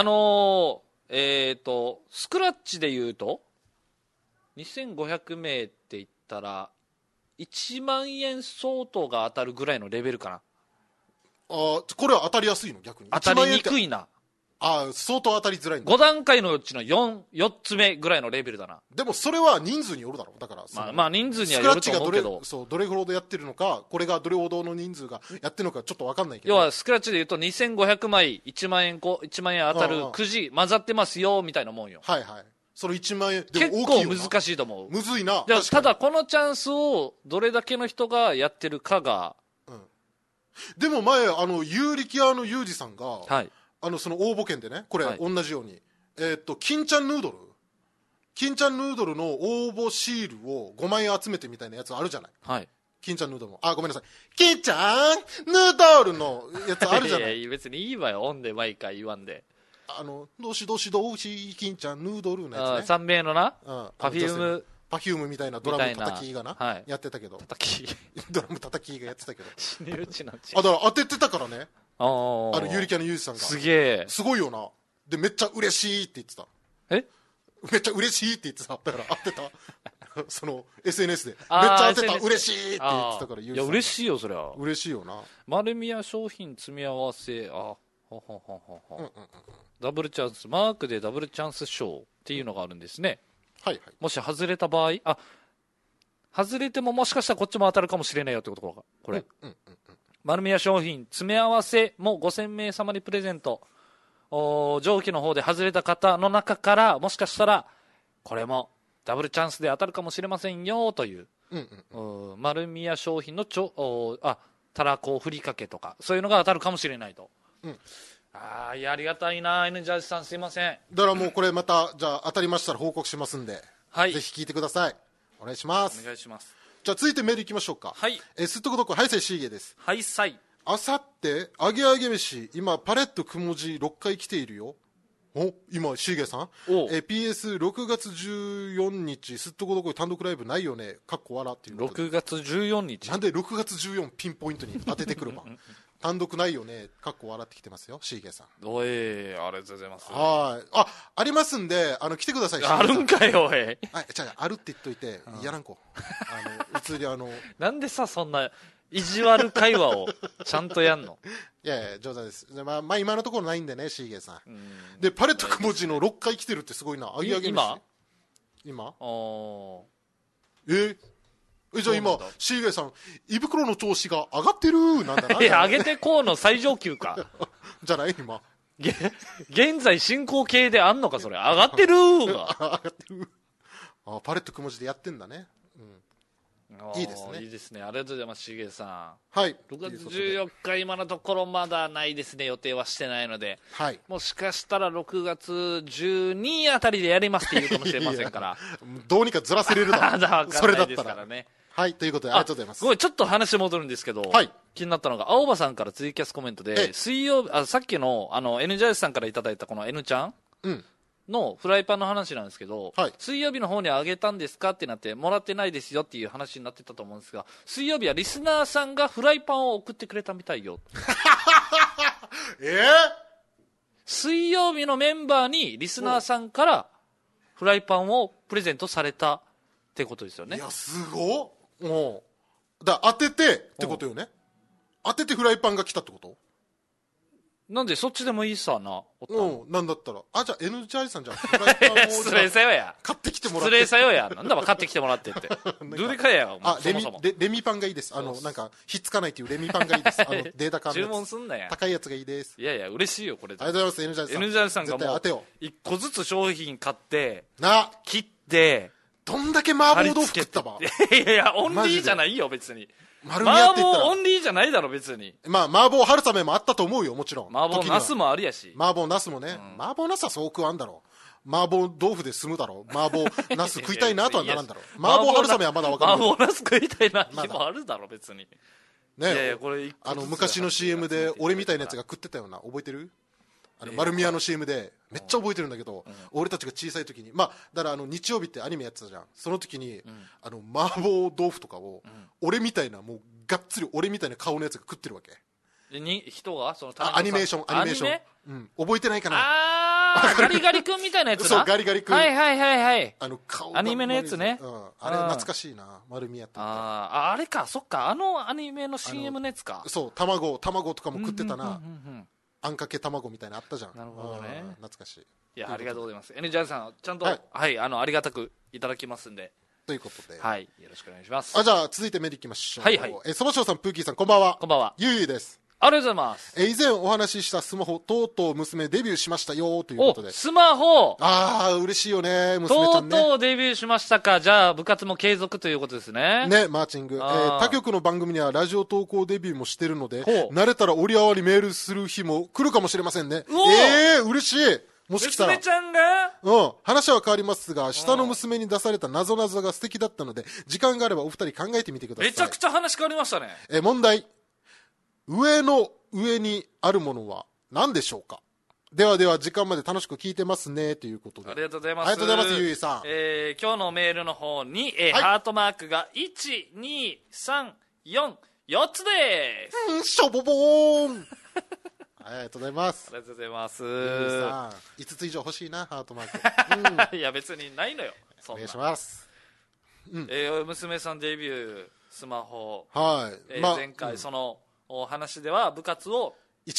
スクラッチで言うと2500名って言ったら1万円相当が当たるぐらいのレベルかな。 これは当たりやすいの逆に。 当たりにくいな。 相当当たりづらいんだ。 5段階のうちの4つ目ぐらいのレベルだな。 でもそれは人数によるだろう。だからまあ人数にはよると思うけど、 どれほどやってるのか、これがどれほどの人数がやってるのかちょっと分かんないけど、 要はスクラッチで言うと2500枚1万円当たるくじ混ざってますよみたいなもんよ。 はいはい。その1万円で結構も大きいよな。 難しいと思う。 むずいな。 ただこのチャンスをどれだけの人がやってるかが、 でも前有力屋のユージさんが、 はい、 その応募券でね、これ、 はい、 同じように金ちゃんヌードルの応募シールを5枚集めてみたいなやつあるじゃない。 はい、 金ちゃんヌードルのごめんなさい、金ちゃんヌードルのやつあるじゃない。 いや別にいいわよ、オンで毎回言わんで。 どしどし金ちゃんヌードルのやつね。 3名のな、パフュームみたいなドラム叩きがな、 はい、 やってたけど、 ドラム叩きがやってたけど死ねるちなち。 だから当ててたからね。有力屋のユージさんがすげえ、 すごいよな。でめっちゃ嬉しいって言ってた。めっちゃ嬉しいって言ってた。だから当てたその SNS でめっちゃ当てた、嬉しいって言ってたから。 いや嬉しいよ、そりゃ嬉しいよな。 丸宮商品詰め合わせ、ダブルチャンスマークでダブルチャンス賞っていうのがあるんですね。 はいはい。 もし外れた場合、外れてももしかしたらこっちも当たるかもしれないよってことか、これ。丸宮商品詰め合わせも5000名様にプレゼント。上記の方で外れた方の中からもしかしたらこれもダブルチャンスで当たるかもしれませんよという、丸宮商品のたらこふりかけとかそういうのが当たるかもしれないと。いやありがたいな。 N ジャージさんすいません。 だからもうこれまたじゃあ当たりましたら報告しますんで、 はい、 ぜひ聞いてください。お願いします。 お願いします。 じゃあ続いてメールいきましょうか。 はい。 すっとこどこハイサイシーゲです。 ハイサイ。 あさって揚げ揚げ飯、今パレットくもじ6回来ているよ。今シーゲさん、PS6 月14日すっとこどこ単独ライブないよねかっこ笑っていうの。 6月14日なんで6月14ピンポイントに当ててくるば単独ないよねかっこ笑ってきてますよ、シーゲさん。 ありがとうございます。 ありますんで来てください。 あるんかよ。 あるって言っといてやらんこ普通になんでさそんな意地悪会話をちゃんとやんの。 いや冗談です。今のところないんでね、シーゲさん。でパレットくもじの6回来てるってすごいな。揚げ揚げ飯今じゃあ今シーゲさん胃袋の調子が上がってるなんだな。 いや上げてこうの最上級かじゃない今現在進行形であんのかそれ。上がってるが上がってる。パレットくもじでやってんだね。いいですね。 いいですね。ありがとうございます、しげさん。 はい。 6月14日今のところまだないですね。予定はしてないので、はい、もしかしたら6月12あたりでやりますって言うかもしれませんからどうにかずらせれるだそれだったらね。はい、ということでありがとうございます。 ごめん、ちょっと話戻るんですけど、はい、気になったのが青葉さんからツイキャスコメントで水曜日さっきのN ジャージさんからいただいたこの N ちゃん、のフライパンの話なんですけど、水曜日の方にあげたんですかってなってもらってないですよっていう話になってたと思うんですが、水曜日はリスナーさんがフライパンを送ってくれたみたいよ水曜日のメンバーにリスナーさんからフライパンをプレゼントされたってことですよね。 いやすごっ。当ててってことよね。当ててフライパンが来たってこと。 なんでそっちでもいいさな。 なんだったらじゃあ N チャージさんじゃフライパンを失礼さよや買ってきてもらって。 失礼さよや。なんだば買ってきてもらってってどれかやレミパンがいいです。なんかひっつかないっていうレミパンがいいです。データ缶注文すんなや。 高いやつがいいです。 いやいや嬉しいよこれ。 ありがとうございます。 N ジャージさんがもう1個ずつ商品買って切ってどんだけ麻婆豆腐食ったば。 いやオンリーじゃないよ別に。麻婆オンリーじゃないだろ別に。 麻婆春雨もあったと思うよもちろん。 麻婆ナスもありやし。 麻婆ナスもね、麻婆ナスはそう食わんだろう。麻婆豆腐で済むだろう。麻婆ナス食いたいなとはならんだろう。麻婆春雨はまだ分かる。 麻婆ナス食いたいな日もあるだろ別にね。 これ昔の CM で俺みたいなやつが食ってたような覚えてる？丸宮の CM でめっちゃ覚えてるんだけど、俺たちが小さい時にだから日曜日ってアニメやってたじゃん。その時に麻婆豆腐とかを俺みたいなもうがっつり俺みたいな顔のやつが食ってるわけ。 人がそのアニメーション覚えてないかな。 ガリガリ君みたいなやつな。 そうガリガリ君。 はい顔アニメのやつね。 あれ懐かしいな。丸宮ってあれかそっかアニメの CM のやつか。 そう卵とかも食ってたな。 あんかけ卵みたいなのあったじゃん。 なるほどね。 懐かしい。 いや、ありがとうございます。N ジャンさん、ちゃんと、 ははい、ありがたくいただきますんで。 ということで。 はい。よろしくお願いします。 じゃあ、続いてメールいきましょう。 はいはい。 そばしょうさん、プーキーさん、こんばんは。 こんばんは。 ゆうゆうです。 ありがとうございます。 以前お話ししたスマホ、とうとう娘デビューしましたよ、ということで。 スマホ嬉しいよね、娘ちゃんね。 とうとうデビューしましたか。じゃあ、部活も継続ということですね。 ね、マーチング。他局の番組にはラジオ投稿デビューもしてるので、慣れたら折り合わにメールする日も来るかもしれませんね。嬉しい。もし来たら。 娘ちゃんが話は変わりますが、下の娘に出された謎々が素敵だったので、時間があればお二人考えてみてください。 めちゃくちゃ話変わりましたね。 問題。上の上にあるものは何でしょうか。ではでは、時間まで楽しく聞いてますね、ということで。 ありがとうございます。 ありがとうございます、ゆうゆうさん。 今日のメールの方に、ハートマークが1、2、3、4、4つでーす。しょぼぼーん。ありがとうございます。 ありがとうございます。 5つ以上欲しいな、ハートマーク。 いや、別にないのよ。 お願いします。 娘さんデビュー、スマホ。 はい。 前回、そのお話では、部活を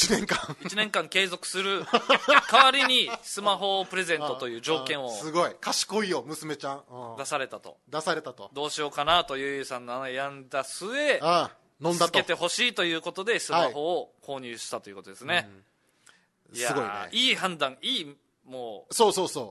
1 年間継続する代わりにスマホをプレゼントという条件をすごい賢いよ、娘ちゃん。 出されたと。 どうしようかなとゆうゆうさんが悩んだ末、 飲んだとつけてほしいということでスマホを購入したということですね。 すごいね。 いい判断、もう。 そう。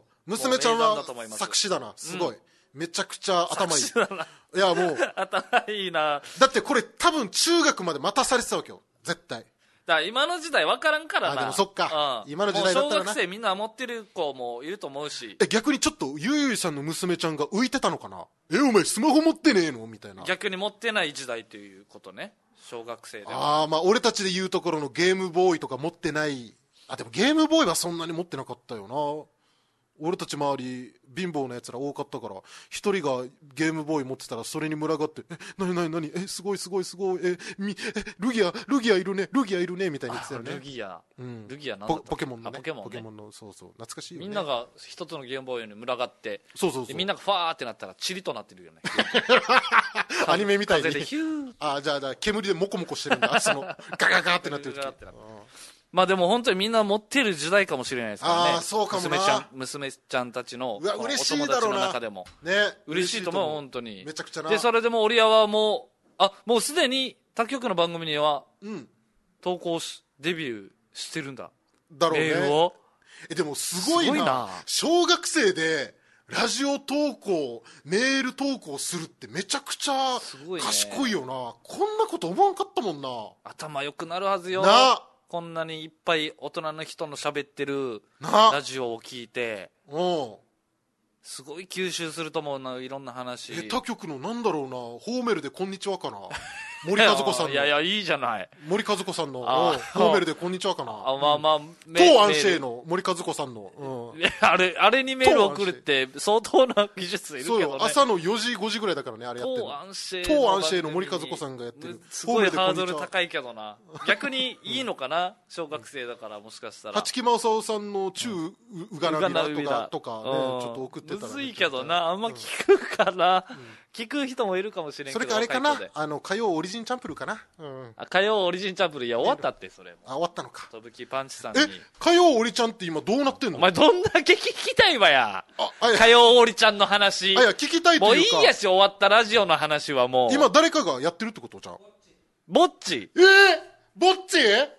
娘ちゃんは作詞だな。すごい。めちゃくちゃ頭いい。いや、もう。 頭いいな。 だってこれ多分中学まで待たされてたわけよ。絶対。 だから今の時代分からんからな。 でもそっか。今の時代だったらな。 小学生みんな持ってる子もいると思うし。 逆にちょっとゆうゆうさんの娘ちゃんが浮いてたのかな。お前スマホ持ってねえのみたいな。 逆に持ってない時代ということね。小学生でも。俺たちで言うところのゲームボーイとか持ってない。でもゲームボーイはそんなに持ってなかったよな。俺たち周り貧乏なやつら多かったから、一人がゲームボーイ持ってたらそれに群がって、何すごい、ルギアいるねみたいに言ってたよね。 ルギアなんだった。 ポケモンのね。 ポケモンの、 そう懐かしいよね。 みんなが一つのゲームボーイに群がって、 そうみんながファーってなったらチリとなってるよね。 アニメみたいに。 風でヒュー。 じゃあ煙でモコモコしてるんだ。そのガガガってなってる時。 まあでも本当にみんな持ってる時代かもしれないですからね。 そうかもな。 娘ちゃんたちのお友達の中でも。嬉しいと思う、本当に。 めちゃくちゃな。 で、それでも折り合わもうすでに他局の番組には、投稿デビューしてるんだ。 だろうね。 メールを。 でもすごいな。小学生で、ラジオ投稿、メール投稿するってめちゃくちゃ賢いよな。こんなこと思わんかったもんな。 頭良くなるはずよ。こんなにいっぱい大人の人の喋ってるラジオを聞いて、すごい吸収すると思うな、いろんな話。 他局のなんだろうな、ホーメルでこんにちはかな。森和子さんの。 いやいいじゃない。 森和子さんの、ホーメルでこんにちはかな。 当安シェの森和子さんの。 あれにメール送るって相当な技術いるけどね。 そうよ、朝の4時、5時ぐらいだからね、あれやってるの。当安シェの森和子さんがやってる。 すごいハードル高いけどな。逆にいいのかな、小学生だからもしかしたら。 八木正夫さんの中うがなびらとかね、ちょっと送ってたら。 むずいけどな、あんま聞くから、聞く人もいるかもしれんけど。 それかあれかな、火曜オリジンチャンプルかな。 火曜オリジンチャンプル、いや終わったって、それも。 終わったのか。 とぶきパンチさんに。 火曜オリちゃんって今どうなってんの？ お前どんだけ聞きたいわや。火曜オリちゃんの話。 いや、聞きたいというか。 もういいやし、終わったラジオの話はもう。 今誰かがやってるってことじゃん。 ぼっち。 ぼっち？ すごい。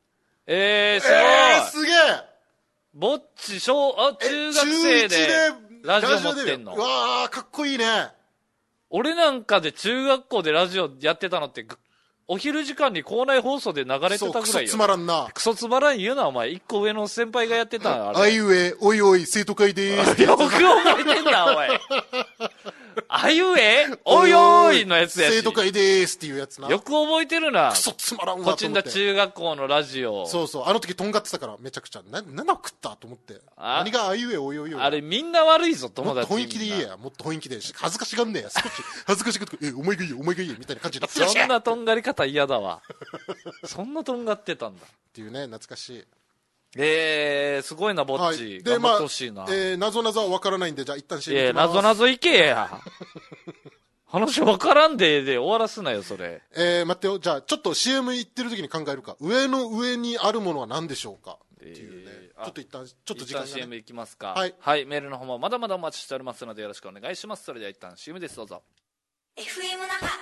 すげえ。 ぼっち、中学生でラジオ持ってんの。 うわー、かっこいいね。 俺なんかで中学校でラジオやってたのって、お昼時間に校内放送で流れてたぐらいよ。 クソつまらんな。 クソつまらん言うな、お前。一個上の先輩がやってた。 あいうえ、おいおい、生徒会でーす。 よく覚えてんな、おい。あいうえ、おいおいのやつやし。 生徒会でーすっていうやつな。 よく覚えてるな。 クソつまらんわこちんだ中学校のラジオ。 そうそう。あの時とんがってたからめちゃくちゃ。何を食ったと思って。何があいうえ、おいおいおい。 あれみんな悪いぞ、友達。 もっと本気で言えや。もっと本気で。恥ずかしがんねえや。少し恥ずかしがって、お前がいいよ、お前がいいよ、みたいな感じになってる。 そんなとんがり方嫌だわ。そんなとんがってたんだ。 っていうね、懐かしい。 すごいな、ぼっち。頑張ってほしいな。 なぞなぞは分からないんで、じゃあ一旦 CM いや、なぞなぞいけや。 話分からんで終わらすなよそれ。 待ってよ、じゃあちょっと CM 行ってる時に考えるか。上の上にあるものは何でしょうかっていうね、ちょっと一旦ちょっと時間が、ね、 一旦 CM 行きますか。 はい、 はい、メールの方もまだまだお待ちしておりますのでよろしくお願いします。それでは一旦 CM です。どうぞ。 FM 那覇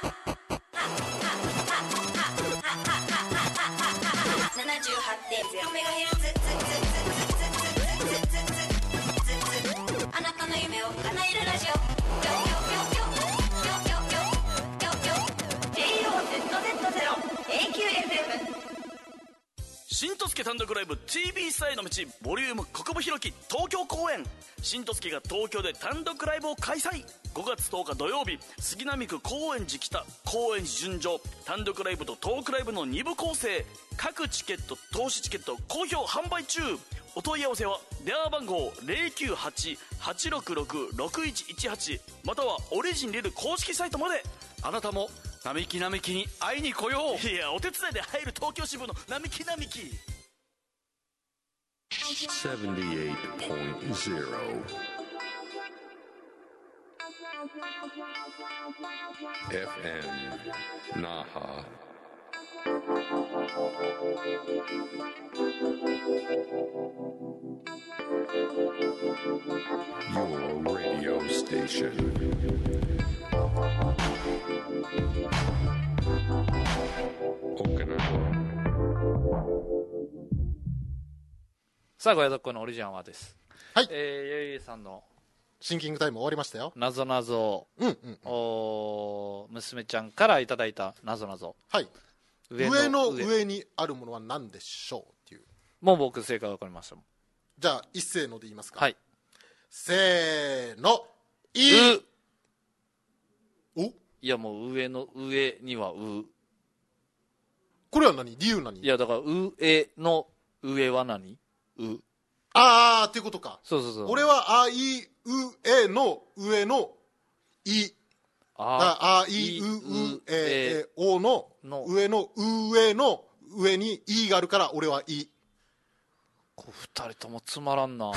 78.0MHz あなたの夢を叶えるラジオJOZZ0AQFM 新とすけ単独ライブ TV サイの道ボリューム国分弘樹東京公演。新とすけが東京で単独ライブを開催。5月10日土曜日、杉並区高円寺北高円寺純情単独ライブとトークライブの2部構成。各チケット投資チケット好評販売中。お問い合わせは電話番号 098-866-6118 またはオリジンリル公式サイトまで。 あなたも並木並木に会いに来よう。 いや、お手伝いで入る東京支部の並木並木。 78.0 FM Naha. Your radio station. Okinawa. さあごやぞっこのオリジンはです。 はい、 ゆいさんのシンキングタイム終わりましたよ。 なぞなぞ、娘ちゃんからいただいたなぞなぞ。 はい。上の上にあるものは何でしょうっていう。 もう僕正解分かりましたもん。 じゃあ一斉ので言いますか。 はい。 せーの。お？ いやもう上の上にはこれは何？理由何？ いやだから上の上は何？ あーっていうことか。 そうそうそう。 俺はあいうえの上のい。あいうえおの上の上の上にいがあるから俺はい。 二人ともつまらんな。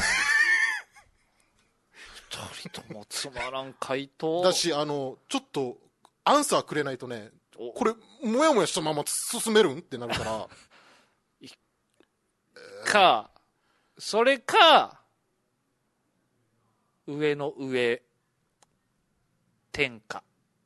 二人ともつまらん回答だし、ちょっとアンサーくれないとね、これもやもやしたまま進めるんってなるからそれか上の上天下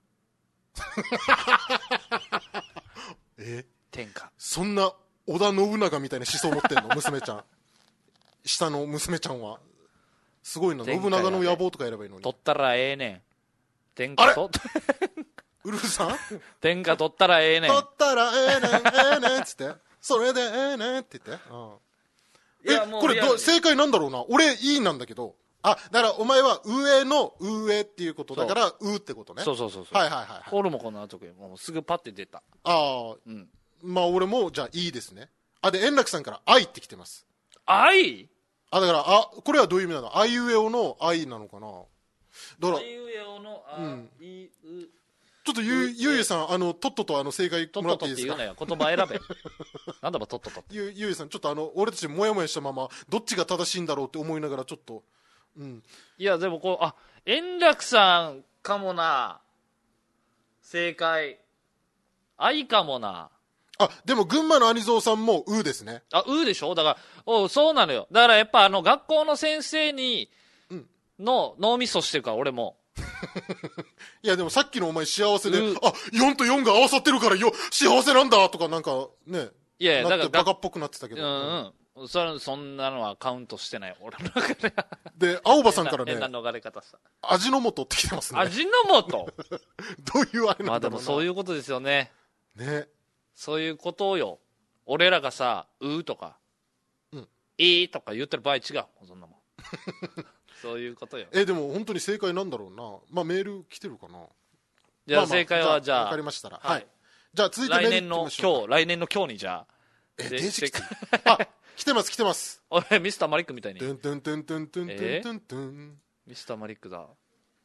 天下。 そんな織田信長みたいな思想持ってんの娘ちゃん。下の娘ちゃんはすごいな。信長の野望とかやればいいのに。 取ったらええねん。天下取ウルフさん天下取ったらええねん。 取ったらええねんええねんっつってそれでええねんって言って。これ正解なんだろうな。俺いいなんだけど。だからお前は上の上っていうことだからうってことね。 そうはいはいはい。俺もこの後もうすぐパッて出た。 まあ俺もじゃあいいですね。で円楽さんから愛ってきてます。 愛？ だからこれはどういう意味なの？あいうえおの愛なのかな。だからあいうえおのいうちょっとゆうさんとっとと正解もらっていいですか？ とっととって言うなよ。言葉選べ。なんだばとっとと。 ゆうさんちょっと俺たちもやもやしたままどっちが正しいんだろうって思いながらちょっと。 いやでも円楽さんかもな。正解愛かもな。 でも群馬の兄蔵さんもうですね。 でしょ。だからそうなのよ。だからやっぱ学校の先生にの脳みそしてるから俺も。 いやでもさっきのお前幸せで4と4が合わさってるから幸せなんだとかなんかね。 いやだからバカっぽくなってたけど。 そんなのはカウントしてない俺の中で。 で青葉さんからね。 変な逃れ方した。 味の素って来てますね。 味の素。どういうあれなんだろうな。 まあでもそういうことですよね。 ね。 そういうことよ。俺らがさとかとか言ってる場合違う。そんなもん。そういうことよ。 でも本当に正解なんだろうな。まあメール来てるかな。 じゃあ正解はじゃあ分かりましたら。はい。じゃあ続いて来年の今日にじゃあ。 正解。来てます俺ミスターマリックみたいに。 トゥントゥントゥントゥントゥントゥントゥントゥン。 ミスターマリックだ。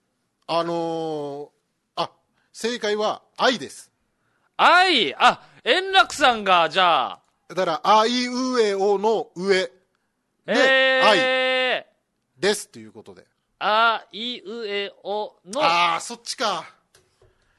正解は愛です。 愛。円楽さんがじゃあだからあいうえおの上で愛ですということで。 あいうえおのそっちか。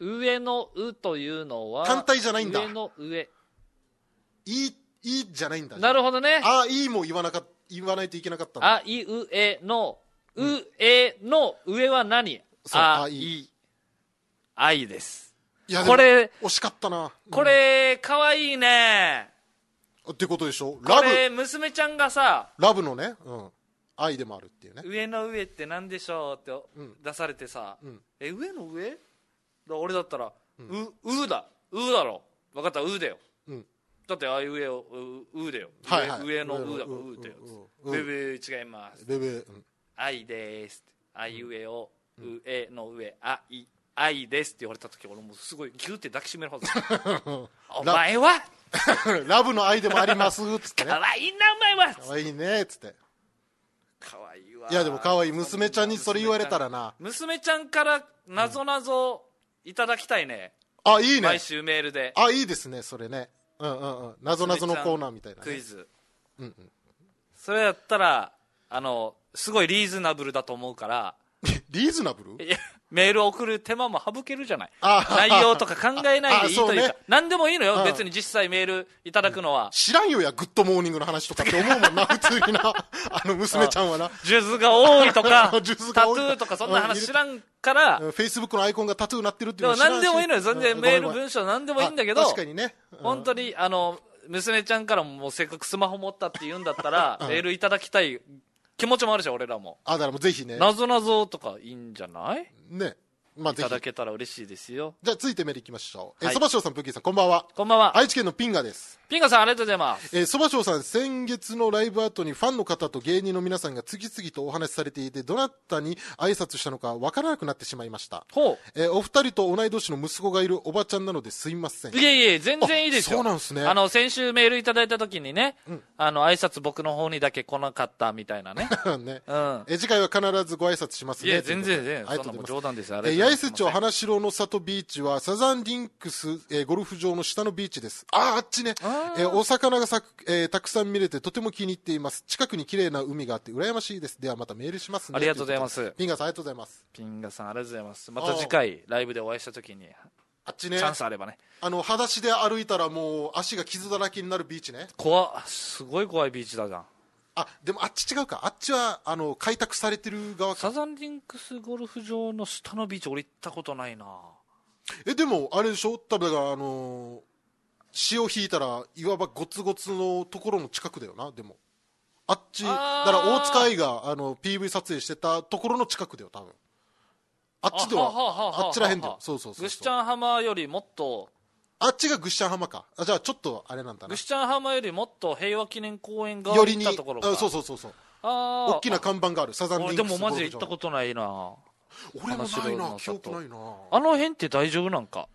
上のうというのは単体じゃないんだ。 上の上。 いじゃないんだ。 なるほどね。 あいも言わないといけなかったんだ。 あいうえの、の上は何？あい。あいです。 いや、 これ、 惜しかったな。 これ、かわいいね。 ってことでしょ。 これ、娘ちゃんがさ、 ラブのね、愛でもあるっていうね。 上の上って何でしょうって出されてさ、上の上？俺だったら、うだろ。分かった、うだよ。だってあいうえをうだよ。上のうだからうだよ。ベベ違います。 ベベ、 愛です。あいうえを上の上、愛ですって言われた時俺もうすごいギュって抱きしめるはず。お前はラブの愛でもありますっつってね。 かわいいなお前は。 かわいいねっつって。 かわいいわ。 いやでもかわいい。娘ちゃんにそれ言われたらな。 娘ちゃんからなぞなぞいただきたいね。 あ、いいね。 毎週メールで。 あ、いいですねそれね。なぞなぞのコーナーみたいな、ね、 クイズ、それやったらすごいリーズナブルだと思うからリーズナブル？ いやメールを送る手間も省けるじゃない。内容とか考えないでいいというか、ね、何でもいいのよ、別に実際メールいただくのは。 知らんよや、グッドモーニングの話とかって思うもんな普通にな。娘ちゃんはな、 数珠が多いとかタトゥーとかそんな話知らんから、 フェイスブックのアイコンがタトゥーになってるっていうのは知らんし。でも何でもいいのよ、全然メール文章何でもいいんだけど、 確かにね、 本当に娘ちゃんからもせっかくスマホ持ったって言うんだったらメールいただきたい気持ちもあるし、俺らも。 だからもうぜひね、 なぞなぞとかいいんじゃないね。いただけたら嬉しいですよ。 じゃあ続いてメールいきましょう。そばしょうさん、プッキーさん、こんばんは。 こんばんは。 愛知県のピンガです。 ピンガさん、ありがとうございます。 そばしょうさん、先月のライブ後にファンの方と芸人の皆さんが次々とお話しされていて、どなたに挨拶したのかわからなくなってしまいました。 ほう。 お二人と同い年の息子がいるおばちゃんなのですいません。 いえ全然いいですよ。 そうなんですね。 先週メールいただいた時にね、挨拶僕の方にだけ来なかったみたいなね。 ね。次回は必ずご挨拶しますね。 いや全然そんなも冗談ですよ。 八重瀬町花城の里ビーチはサザンリンクス、ゴルフ場の下のビーチです。あっちね。お魚がたくさん見れてとても気に入っています。近くに綺麗な海があって羨ましいです。ではまたメールしますね。 ありがとうございます。 ピンガさん、ありがとうございます。 ピンガさん、ありがとうございます。また次回ライブでお会いした時にあっちね、 チャンスあればね。 裸足で歩いたらもう足が傷だらけになるビーチね。 すごい怖いビーチだじゃん。 でもあっち違うか。あっちは開拓されてる側か。 サザンリンクスゴルフ場の下のビーチ俺行ったことないな。 でもあれでしょ、多分だから潮引いたらいわばゴツゴツのところの近くだよな。でもあっちだから大塚愛がPV 撮影してたところの近くだよ多分。あっちではあっちらへんだよ。そうグシチャン浜よりもっと、 あっちがグシチャン浜か。じゃあちょっとあれなんだな。 グシチャン浜よりもっと平和記念公園側に行ったところか。 そう大きな看板があるサザンリンクスゴルフ場。 でもマジで行ったことないな。 俺もないな、記憶ないな。 あの辺って大丈夫なんか、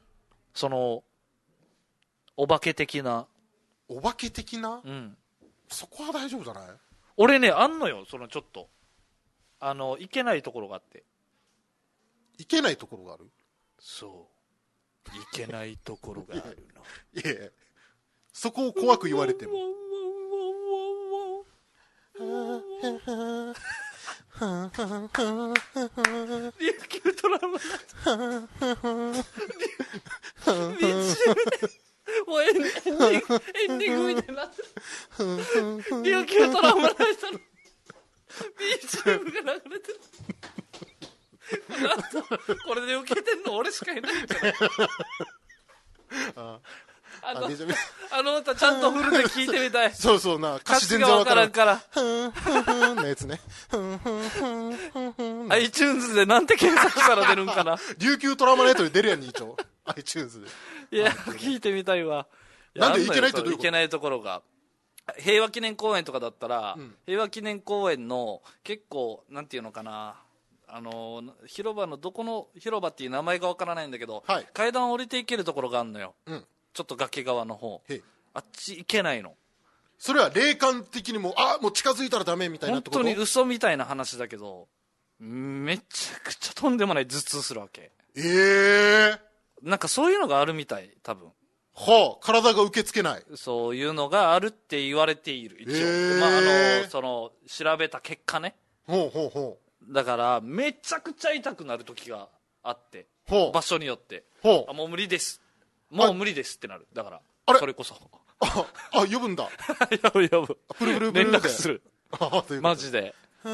お化け的な。 お化け的な、そこは大丈夫じゃない？ 俺ね、あんのよ、ちょっと行けないところがあって。 行けないところがある？ そう行けないところがあるの。 いやそこを怖く言われても琉球ドラマもうエンディングみたいになってる。琉球ドラマの人の BGM が流れてる。これで受けてんの俺しかいないんじゃない？あの歌ちゃんとフルで聴いてみたい。 そうな、歌詞全然わからんからのやつね。 iTunes でなんて検索したら出るんかな。 琉球トラマネットで出るやんに一応 iTunes で。 いや聞いてみたいわ。 なんで行けないってどういうこと？ 行けないところが平和記念公園とかだったら、平和記念公園の結構なんていうのかな、広場のどこの広場っていう名前がわからないんだけど、階段降りていけるところがあるのよ、ちょっと崖側の方。あっち行けないの。 それは霊感的にもう近づいたらダメみたいなところ。 本当に嘘みたいな話だけどめちゃくちゃとんでもない頭痛するわけ。なんかそういうのがあるみたい多分。 体が受け付けない、 そういうのがあるって言われている一応。調べた結果ね。だからめちゃくちゃ痛くなる時があってほう場所によってほうもう無理ですもう無理ですってなるだからあれそれこそ呼ぶんだ呼ぶプルプルプル連絡するマジでじ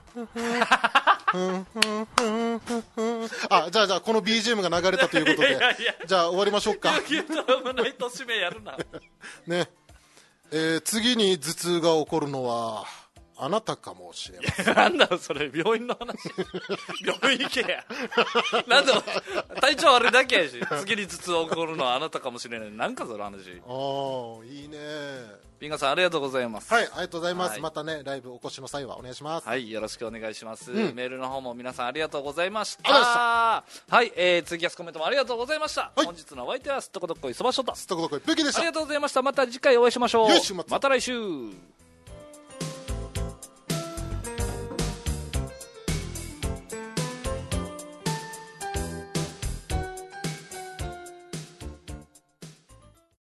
ゃあこの BGM が流れたということでじゃあ終わりましょうかユートラムナイト締めやるなね次に頭痛が起こるのはあなたかもしれませんなんだろそれ病院の話病院行けやなんだ体調悪いだけやし次に頭痛起こるのはあなたかもしれないなんかその話いいねピンガさんありがとうございますはいありがとうございます、 はい、 またねライブお越しの際はお願いしますはいよろしくお願いします、 メールの方も皆さんありがとうございましたはい、ツイキャスコメントもありがとうございました、本日のお相手はすっとこどっこいそばしょたすっとこどっこいプキでしたありがとうございましたまた次回お会いしましょうよしまた来週